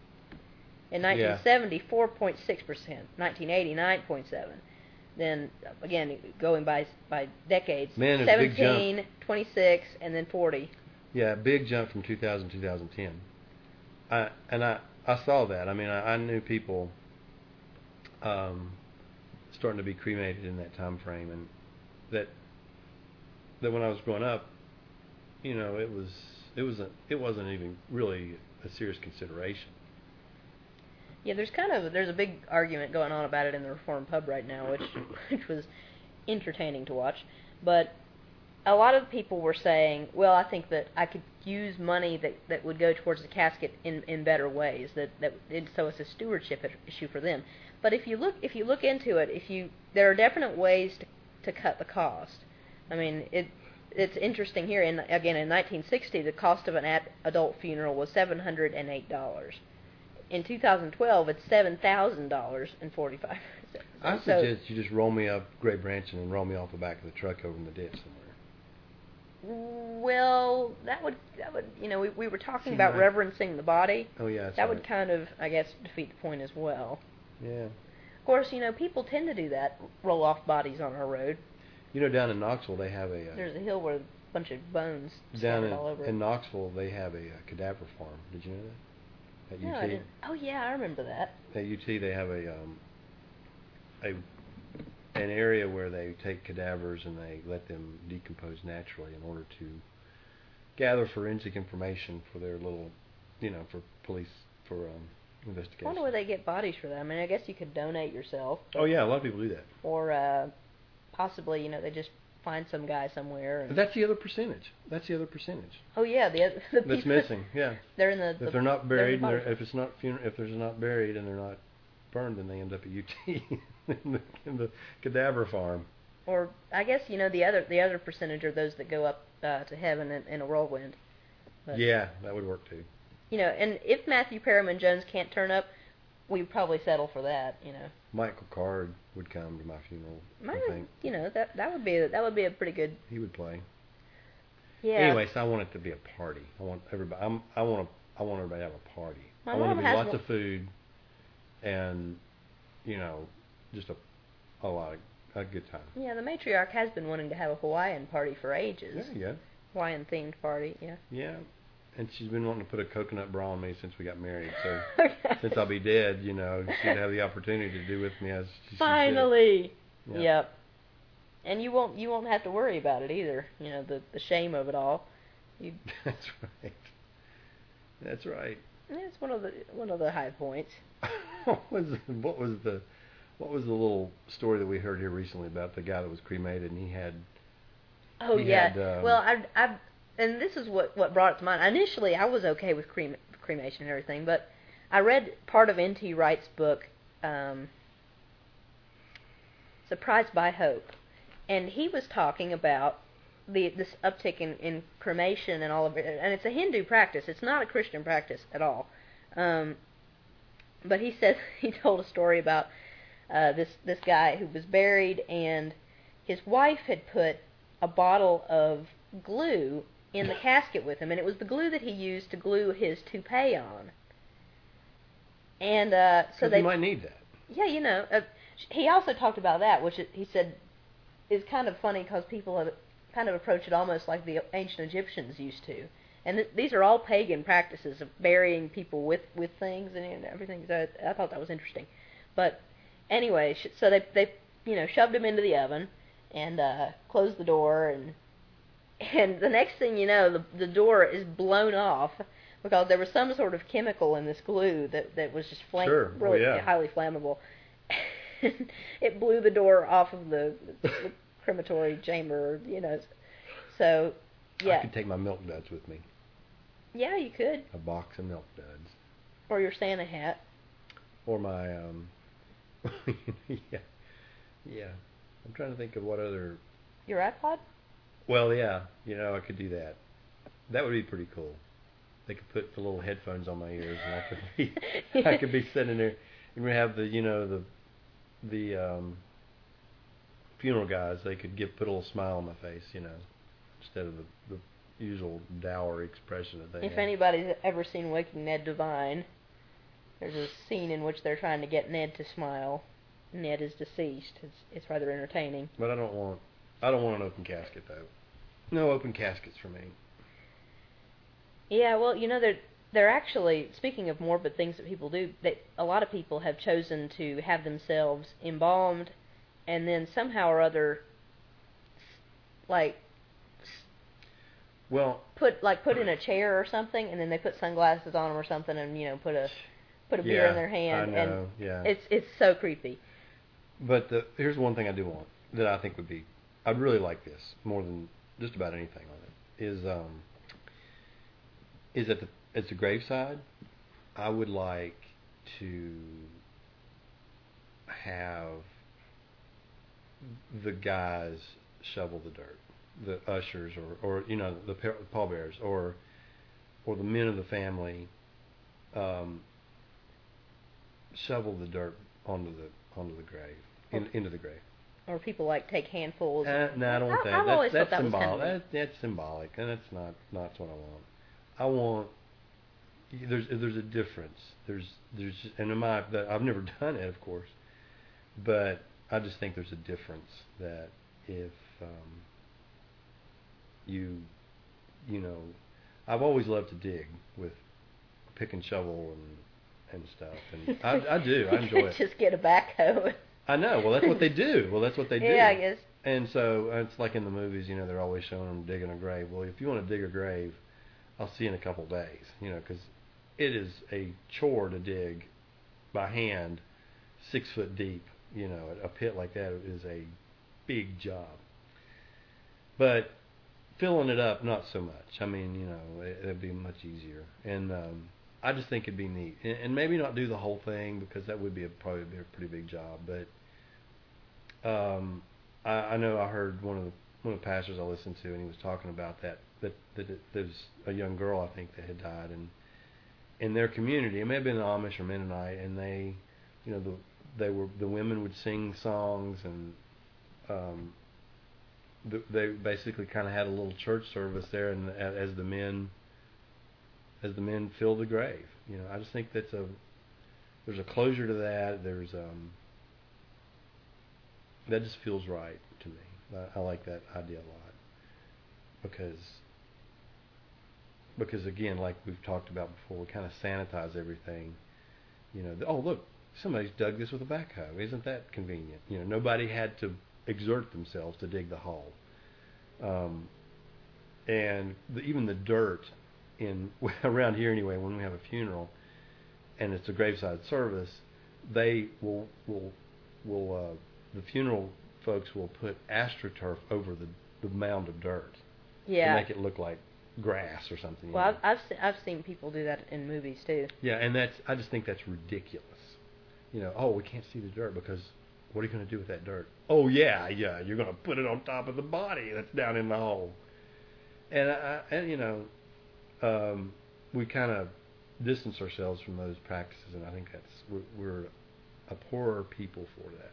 In nineteen seventy, yeah. four point six percent. nineteen eighty, nine point seven. Then, again, going by by decades, Man, seventeen, twenty-six, and then forty. Yeah, big jump from two thousand to twenty ten. I, and I, I saw that. I mean, I, I knew people um, starting to be cremated in that time frame, and that that when I was growing up, you know, it was it wasn't it wasn't even really a serious consideration. Yeah, there's kind of there's a big argument going on about it in the Reform Pub right now, which which was entertaining to watch. But a lot of people were saying, well, I think that I could use money that, that would go towards the casket in, in better ways. That that it, so it's a stewardship issue for them. But if you look if you look into it, if you there are definite ways to to cut the cost. I mean, it. It's interesting here. In again, in nineteen sixty, the cost of an ad, adult funeral was seven hundred and eight dollars. In two thousand twelve, it's seven thousand dollars and forty-five cents. I so, suggest you just roll me up Great Branson and roll me off the back of the truck over in the ditch somewhere. Well, that would that would you know we we were talking See, about right. reverencing the body. Oh yeah, that's that right. would kind of I guess defeat the point as well. Yeah. Of course, you know people tend to do that, roll off bodies on our road. You know, down in Knoxville, they have a... Uh, There's a hill where a bunch of bones down scattered in, all over. in Knoxville, they have a, uh cadaver farm. Did you know that? At no, U T? I didn't. Oh, yeah, I remember that. At U T, they have a, um, a an area where they take cadavers and they let them decompose naturally in order to gather forensic information for their little, you know, for police, for um, investigation. I wonder where they get bodies for that. I mean, I guess you could donate yourself. Oh, yeah, a lot of people do that. Or uh, possibly, you know, they just find some guy somewhere. And But that's the other percentage. That's the other percentage. oh, yeah, the, other, the That's people, missing, yeah. They're in the... the If they're not they're buried, in the and body. they're, if it's not funer- if there's not buried and they're not burned, then they end up at U T in, the, in the cadaver farm. Or I guess you know the other the other percentage are those that go up uh, to heaven in, in a whirlwind. But, yeah, that would work too. You know, and if Matthew Perriman Jones can't turn up, we'd probably settle for that. You know. Michael Card would come to my funeral. My, I think. You know that that would be a, that would be a pretty good. He would play. Yeah. Anyway, so I want it to be a party. I want everybody. I'm, I want to. I want everybody to have a party. My I want mom to be has lots one. of food, and you know, just a a lot of a good time. Yeah, the matriarch has been wanting to have a Hawaiian party for ages. There you go. Hawaiian themed party, yeah. Yeah, and she's been wanting to put a coconut bra on me since we got married. So Okay. since I'll be dead, you know, she'd have the opportunity to do with me as she Finally. Yeah. Yep. And you won't you won't have to worry about it either. You know, the the shame of it all. You. That's right. That's right. It's one of the one of the high points. what was what was the what was the little story that we heard here recently about the guy that was cremated and he had Oh he yeah. had, um, well, I I and this is what what brought it to mind. Initially, I was okay with crema- cremation and everything, but I read part of N T Wright's book, um, Surprised by Hope, and he was talking about the this uptick in, in cremation and all of it, and it's a Hindu practice. It's not a Christian practice at all. Um, but he said he told a story about uh, this this guy who was buried, and his wife had put a bottle of glue in the casket with him, and it was the glue that he used to glue his toupee on. And uh, so they you might need that. Yeah, you know. Uh, he also talked about that, which he said is kind of funny because people have kind of approach it almost like the ancient Egyptians used to. And th- these are all pagan practices of burying people with, with things and everything. So I, I thought that was interesting. But anyway, sh- so they they you know shoved him into the oven and uh, closed the door, and and the next thing you know, the the door is blown off because there was some sort of chemical in this glue that, that was just flam- Sure. really oh, yeah. highly flammable. It blew the door off of the, the crematory chamber, you know. So, yeah. I could take my milk duds with me. Yeah, you could. A box of milk duds. Or your Santa hat. Or my, um, yeah. Yeah. I'm trying to think of what other... Your iPod? Well, yeah. You know, I could do that. That would be pretty cool. They could put the little headphones on my ears, and I could be, I could be sitting there, and we have the, you know, the, the um, funeral guys. They could get put a little smile on my face, you know, instead of the, the usual dour expression that they If have. anybody's ever seen Waking Ned Divine, there's a scene in which they're trying to get Ned to smile. Ned is deceased. It's it's rather entertaining. But I don't want, I don't want an open casket though. No open caskets for me. Yeah, well, you know, they're, they're actually, speaking of morbid things that people do, they, a lot of people have chosen to have themselves embalmed and then somehow or other, like, Well, put like put in a chair or something, and then they put sunglasses on them or something, and, you know, put a put a beer yeah, in their hand. I know, and yeah. It's, it's so creepy. But the, here's one thing I do want that I think would be, I'd really like this more than just about anything on it, is, um, is at the, at the graveside, I would like to have the guys shovel the dirt, the ushers or, or you know, the pallbearers or or the men of the family um, shovel the dirt onto the onto the grave, in, into the grave. Or people like take handfuls. Uh, no, I don't want I- that. I've That's, always thought that's that was symbolic. kind of- That, that's symbolic, and that's not not what I want. I want there's there's a difference. There's there's just, and in my that I've never done it, of course, but I just think there's a difference that if um, you you know, I've always loved to dig with pick and shovel and and stuff, and I, I do. I enjoy it. Just get a backhoe. I know. Well, that's what they do. Well, that's what they do. Yeah, I guess. And so it's like in the movies, you know, they're always showing them digging a grave. Well, if you want to dig a grave, I'll see you in a couple of days, you know, because it is a chore to dig by hand, six foot deep. You know, a pit like that is a big job. But filling it up, not so much. I mean, you know, it, it'd be much easier. And um, I just think it'd be neat. And, and maybe not do the whole thing because that would be a, probably be a pretty big job. But um, I, I know I heard one of the one of the pastors I listened to, and he was talking about that that that it, there was a young girl I think that had died, and in their community, it may have been Amish or Mennonite, and they, you know, the they were the women would sing songs, and um, the, they basically kind of had a little church service there, and as the men as the men filled the grave. You know, I just think that's a there's a closure to that. There's um that just feels right to me. I, I like that idea a lot because because again, like we've talked about before, we kind of sanitize everything. You know, the, oh look, somebody's dug this with a backhoe. Isn't that convenient? You know, nobody had to exert themselves to dig the hole. Um, and the, even the dirt in around here anyway, when we have a funeral and it's a graveside service, they will will will uh, the funeral folks will put AstroTurf over the, the mound of dirt Yeah. to make it look like grass or something. Well, you I've know. I've, se- I've seen people do that in movies too. Yeah, and that's I just think that's ridiculous. You know, oh, we can't see the dirt because what are you going to do with that dirt? Oh yeah, yeah, you're going to put it on top of the body that's down in the hole. And I, and you know, um, we kind of distance ourselves from those practices, and I think that's we're, we're a poorer people for that.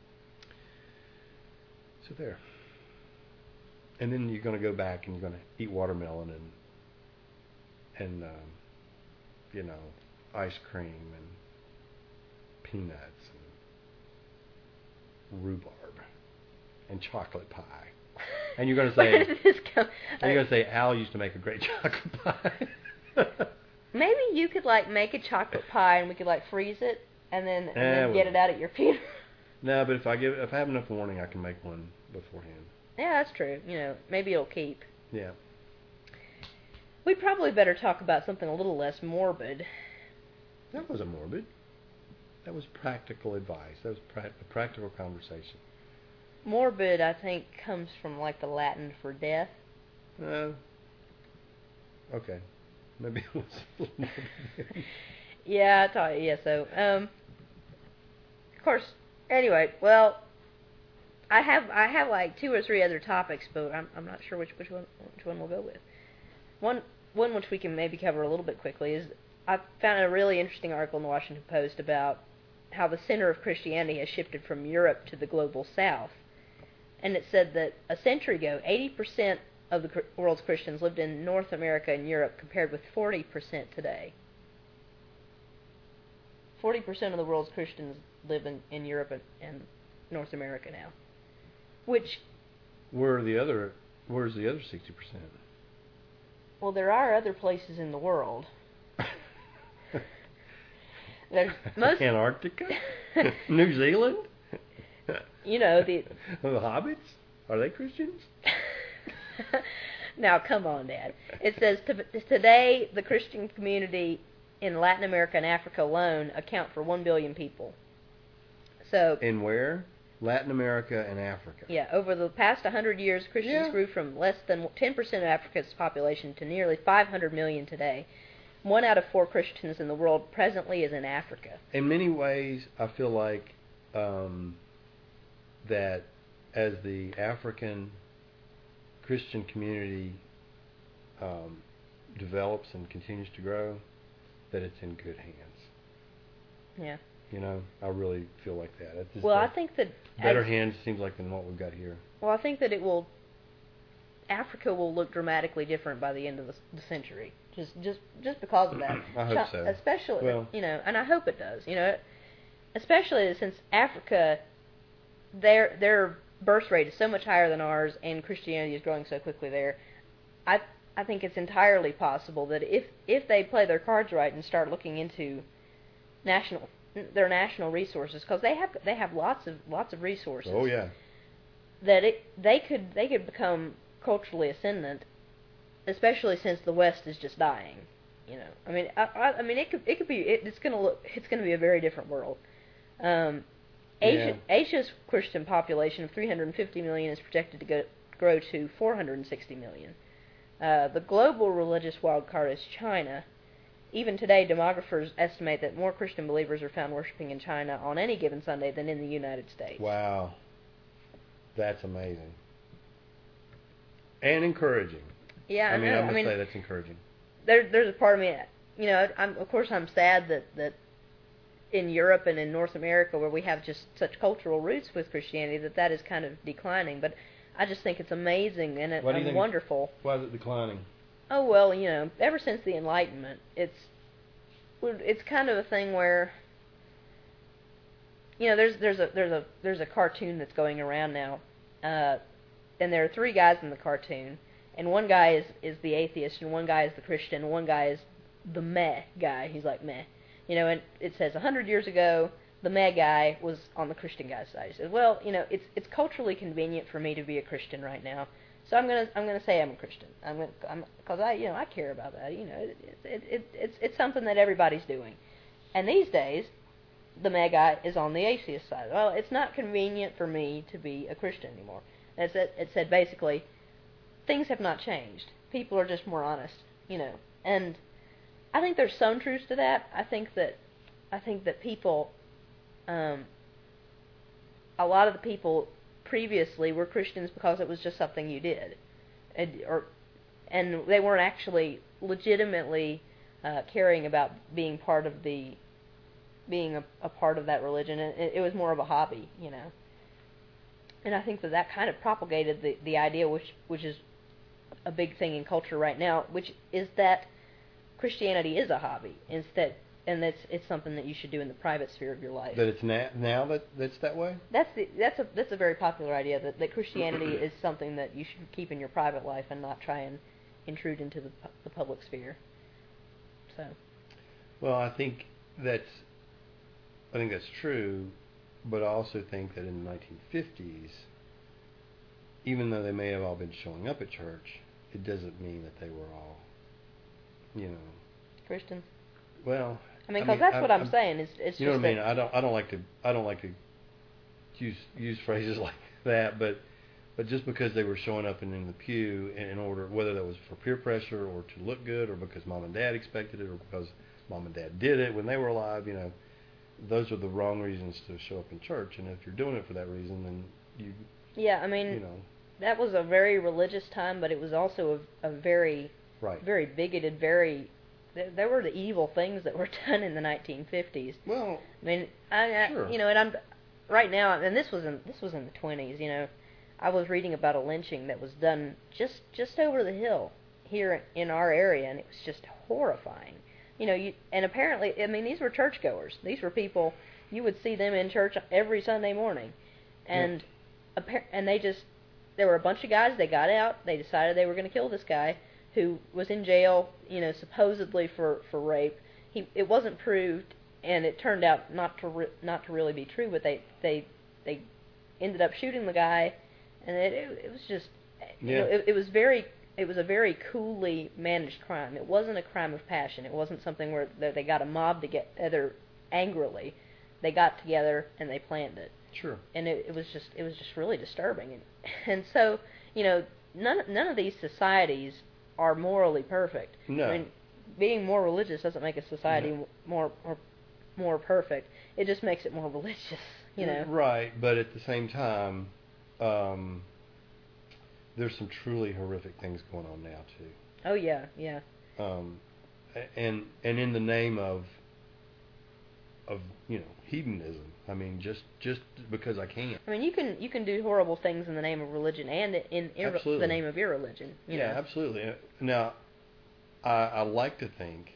So there. And then you're going to go back and you're going to eat watermelon and and um, you know, ice cream and peanuts and rhubarb and chocolate pie. And you're going to say, Where did this come? and you're going to say, Al used to make a great chocolate pie. Maybe you could like make a chocolate pie and we could like freeze it and then, and Eh, then well. get it out at your funeral. No, but if I give, if I have enough warning, I can make one beforehand. Yeah, that's true. You know, maybe it'll keep. Yeah. We'd probably better talk about something a little less morbid. That wasn't morbid. That was practical advice. That was pra- a practical conversation. Morbid, I think, comes from like the Latin for death. No. Okay. Maybe it was a little morbid. Yeah, I thought, yeah, so, um, of course, anyway, well, I have, I have like two or three other topics, but I'm, I'm not sure which, which one, which one we'll go with. One, one which we can maybe cover a little bit quickly is, I found a really interesting article in the Washington Post about how the center of Christianity has shifted from Europe to the global South. And it said that a century ago, eighty percent of the cr- world's Christians lived in North America and Europe, compared with forty percent today. forty percent of the world's Christians live in, in Europe and, and North America now. Which, Where are the other? Where's the other sixty percent? well, there are other places in the world. There's most, Antarctica, New Zealand. you know, the The Hobbits, are they Christians? Now, come on, Dad. It says, to, today, the Christian community in Latin America and Africa alone account for one billion people. So, And where? Latin America and Africa. yeah, over the past one hundred years, Christians Yeah. grew from less than ten percent of Africa's population to nearly five hundred million today. One out of four Christians in the world presently is in Africa. In many ways, I feel like um, that as the African Christian community um, develops and continues to grow, that it's in good hands. Yeah. You know, I really feel like that. It's just Well, I like think that better as, hands seems like than what we've got here. well, I think that it will. Africa will look dramatically different by the end of the, the century, just just just because of that. I hope Ch- so. Especially, Well- you know, and I hope it does. You know, especially since Africa, their their birth rate is so much higher than ours, and Christianity is growing so quickly there. I I think it's entirely possible that if if they play their cards right and start looking into national their national resources, because they have they have lots of lots of resources. Oh yeah. That it they could they could become culturally ascendant, especially since the West is just dying. You know, I mean, I, I, I mean, it could it could be it, it's gonna look it's gonna be a very different world. Um, Asia, Yeah. Asia's Christian population of three hundred fifty million is projected to go, grow to four hundred sixty million. Uh, the global religious wildcard is China. Even today, demographers estimate that more Christian believers are found worshiping in China on any given Sunday than in the United States. Wow. that's amazing and encouraging. Yeah, I, I mean, know. I must I mean, say that's encouraging. There, there's a part of me, you know, I'm, of course I'm sad that, that in Europe and in North America, where we have just such cultural roots with Christianity, that that is kind of declining. But I just think it's amazing and, it, and wonderful. Why is it declining? Oh, well, you know, ever since the Enlightenment, it's it's kind of a thing where, you know, there's there's a there's a there's a cartoon that's going around now, uh, and there are three guys in the cartoon, and one guy is is the atheist, and one guy is the Christian, and one guy is the meh guy. He's like meh, you know, and it says a hundred years ago the meh guy was on the Christian guy's side. He says, well, you know, it's it's culturally convenient for me to be a Christian right now, so I'm gonna I'm gonna say I'm a Christian. I'm gonna I'm because I you know I care about that. You know, it, it, it it's it's something that everybody's doing, and these days the meh guy is on the atheist side. Well, it's not convenient for me to be a Christian anymore. And it said, it said basically, things have not changed. People are just more honest, you know. And I think there's some truth to that. I think that I think that people, um, a lot of the people previously were Christians because it was just something you did, and or and they weren't actually legitimately uh, caring about being part of the being a, a part of that religion. It, it was more of a hobby, you know. And I think that that kind of propagated the, the idea, which which is a big thing in culture right now, which is that Christianity is a hobby, instead, and that's it's something that you should do in the private sphere of your life. That it's na- now that that's that way. That's the, that's a that's a very popular idea, that, that Christianity is something that you should keep in your private life and not try and intrude into the the public sphere. So. Well, I think that's I think that's true, but I also think that in the nineteen fifties, even though they may have all been showing up at church, it doesn't mean that they were all, you know, Christians. Well, I mean, because that's I, what I'm, I'm saying. Is it's you know just what I mean? I don't I don't like to I don't like to use use phrases like that, but but just because they were showing up in, in the pew in order, whether that was for peer pressure or to look good, or because mom and dad expected it, or because mom and dad did it when they were alive, you know. Those are the wrong reasons to show up in church, and if you're doing it for that reason, then you. Yeah, I mean, you know, that was a very religious time, but it was also a, a very, right. very bigoted, very. There, there were the evil things that were done in the nineteen fifties. Well, I mean, I, I sure. you know, and I'm right now, and this was in this was in the twenties. You know, I was reading about a lynching that was done just just over the hill here in our area, and it was just horrifying. You know, you, and apparently, I mean, these were churchgoers. These were people, you would see them in church every Sunday morning. And yep. and they just, there were a bunch of guys, they got out, they decided they were going to kill this guy who was in jail, you know, supposedly for, for rape. He It wasn't proved, and it turned out not to re, not to really be true, but they, they, they ended up shooting the guy, and it, it, it was just, you yeah. know, it, it was very... It was a very coolly managed crime. It wasn't a crime of passion. It wasn't something where they got a mob together angrily. They got together and they planned it. Sure. And it, it was just it was just really disturbing. And and so, you know, none none of these societies are morally perfect. No. I mean, being more religious doesn't make a society no. more more more perfect. It just makes it more religious. You know. Right, but at the same time. Um, There's some truly horrific things going on now too. Oh yeah, yeah. Um, and and in the name of of you know hedonism. I mean, just just because I can. I mean, you can you can do horrible things in the name of religion and in ir- the name of irreligion. You yeah, know? absolutely. Now, I, I like to think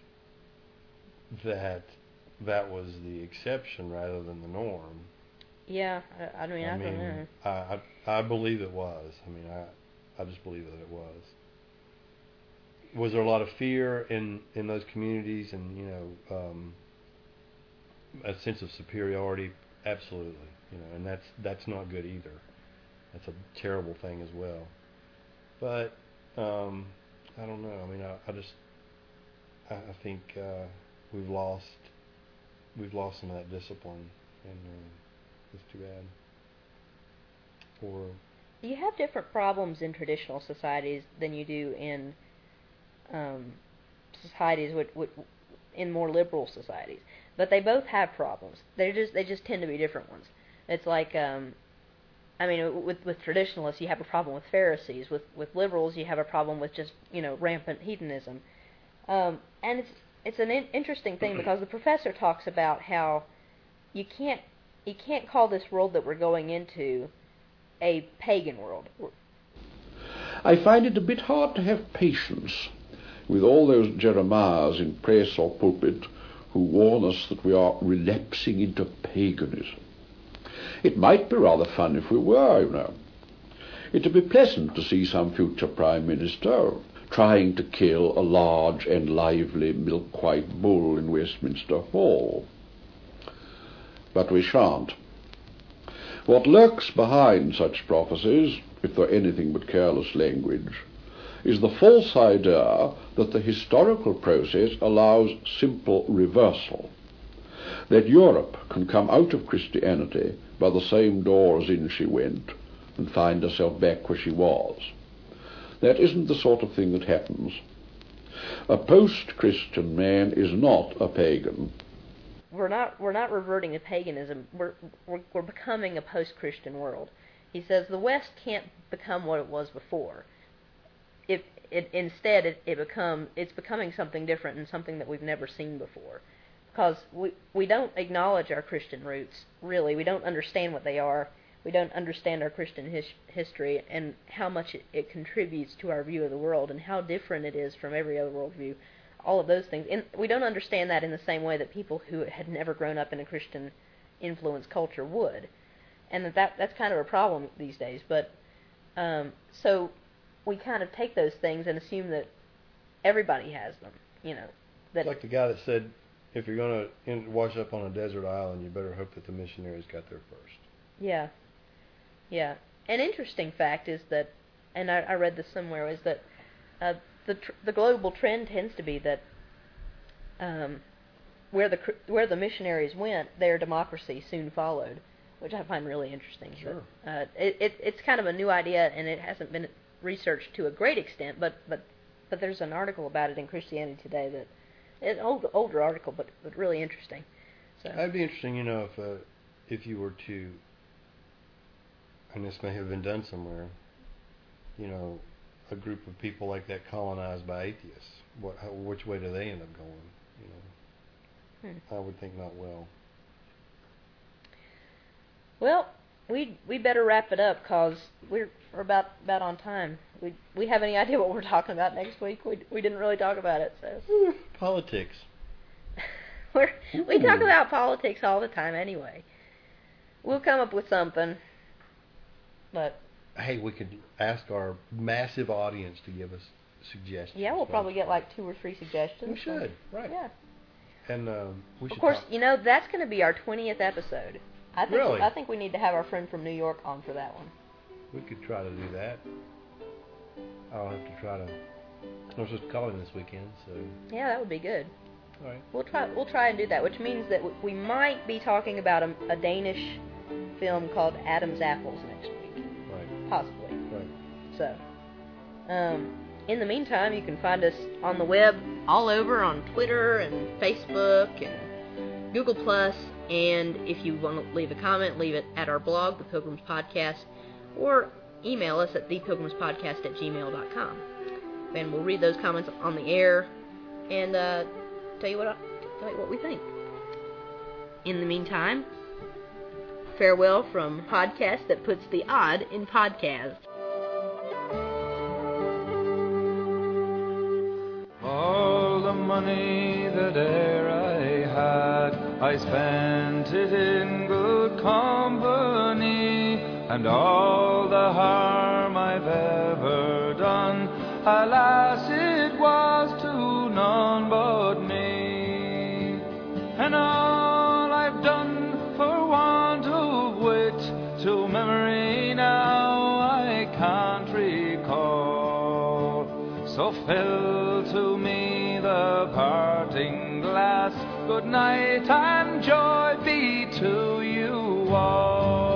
that that was the exception rather than the norm. Yeah, I, I mean, I, I mean, don't know. I, I I believe it was. I mean, I. I just believe that it was. Was there a lot of fear in, in those communities, and you know, um, a sense of superiority? Absolutely, you know, and that's that's not good either. That's a terrible thing as well. But um, I don't know. I mean, I, I just I, I think uh, we've lost we've lost some of that discipline, and uh, it's too bad. For You have different problems in traditional societies than you do in um, societies with, with in more liberal societies, but they both have problems. They just they just tend to be different ones. It's like um, I mean, with with traditionalists, you have a problem with Pharisees. With with liberals, you have a problem with just you know rampant hedonism. Um, and it's it's an in- interesting thing because the professor talks about how you can't you can't call this world that we're going into a pagan world. I find it a bit hard to have patience with all those Jeremiahs in press or pulpit who warn us that we are relapsing into paganism. It might be rather fun if we were, you know. It would be pleasant to see some future Prime Minister trying to kill a large and lively milk-white bull in Westminster Hall. But we shan't. What lurks behind such prophecies, if they're anything but careless language, is the false idea that the historical process allows simple reversal, that Europe can come out of Christianity by the same door as in she went and find herself back where she was. That isn't the sort of thing that happens. A post-Christian man is not a pagan. We're not we're not reverting to paganism. We're we're, we're becoming a post-Christian world. He says the West can't become what it was before. If it instead it, it become it's becoming something different and something that we've never seen before. Because we we don't acknowledge our Christian roots, really. We don't understand what they are. We don't understand our Christian his, history and how much it, it contributes to our view of the world and how different it is from every other worldview. All of those things. And we don't understand that in the same way that people who had never grown up in a Christian influenced culture would. And that, that that's kind of a problem these days. But um, so we kind of take those things and assume that everybody has them, you know. That like the guy that said, if you're going to wash up on a desert island, you better hope that the missionaries got there first. Yeah. Yeah. An interesting fact is that, and I, I read this somewhere, is that uh, the tr- the global trend tends to be that um, where the where the missionaries went, their democracy soon followed, which I find really interesting. Sure. But, uh, it, it it's kind of a new idea, and it hasn't been researched to a great extent, but but, but there's an article about it in Christianity Today that an old older article, but but really interesting. So that'd be interesting, you know, if uh, if you were to, and this may have been done somewhere, you know, a group of people like that colonized by atheists. What, how, which way do they end up going? You know, hmm. I would think not well. Well, we we better wrap it up because we're we're about about on time. We we have any idea what we're talking about next week? We we didn't really talk about it, so politics. we're we talk about politics all the time anyway. We'll come up with something, but. Hey, we could ask our massive audience to give us suggestions. Yeah, we'll probably get like two or three suggestions. We should, right? Yeah. And um, we should. Of course, talk. you know that's going to be our twentieth episode. I think really? I think we need to have our friend from New York on for that one. We could try to do that. I'll have to try to. I'm supposed to call him this weekend, so. Yeah, that would be good. All right. We'll try. We'll try and do that, which means that we might be talking about a, a Danish film called Adam's Apples next week. Possibly. Right. So, um, in the meantime, you can find us on the web all over on Twitter and Facebook and Google Plus. And if you want to leave a comment, leave it at our blog, The Pilgrims Podcast, or email us at the pilgrims podcast at gmail dot com. And we'll read those comments on the air and uh, tell you what tell you what we think. In the meantime, farewell from podcast that puts the odd in podcast. All the money that e'er I had, I spent it in good company, and all the harm I've ever done, alas, it was to none but me. And all I've done for want of wit, to memory now I can't recall. So fill to me the parting glass, good night and joy be to you all.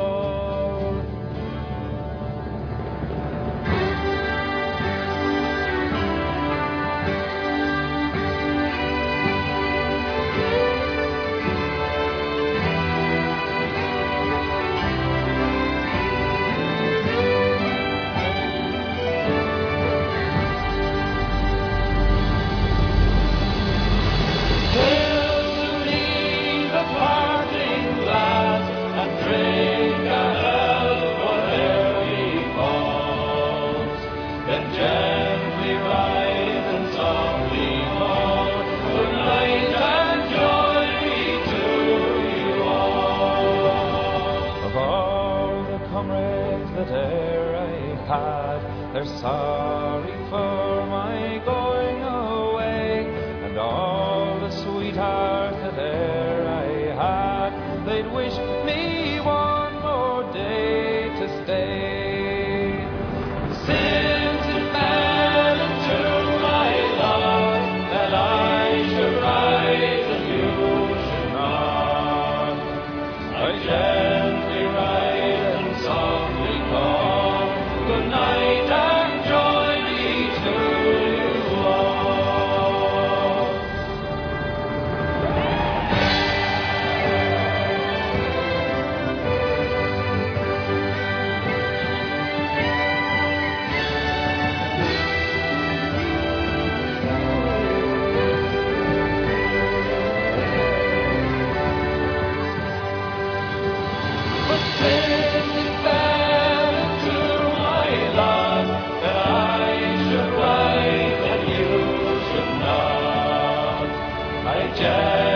will wish me one more day to stay. Since it fell into my lot that I should rise and you should not, I gently rise and softly call, good night and joy be to you all. But since it fell into my lot that I should rise and you should not, I just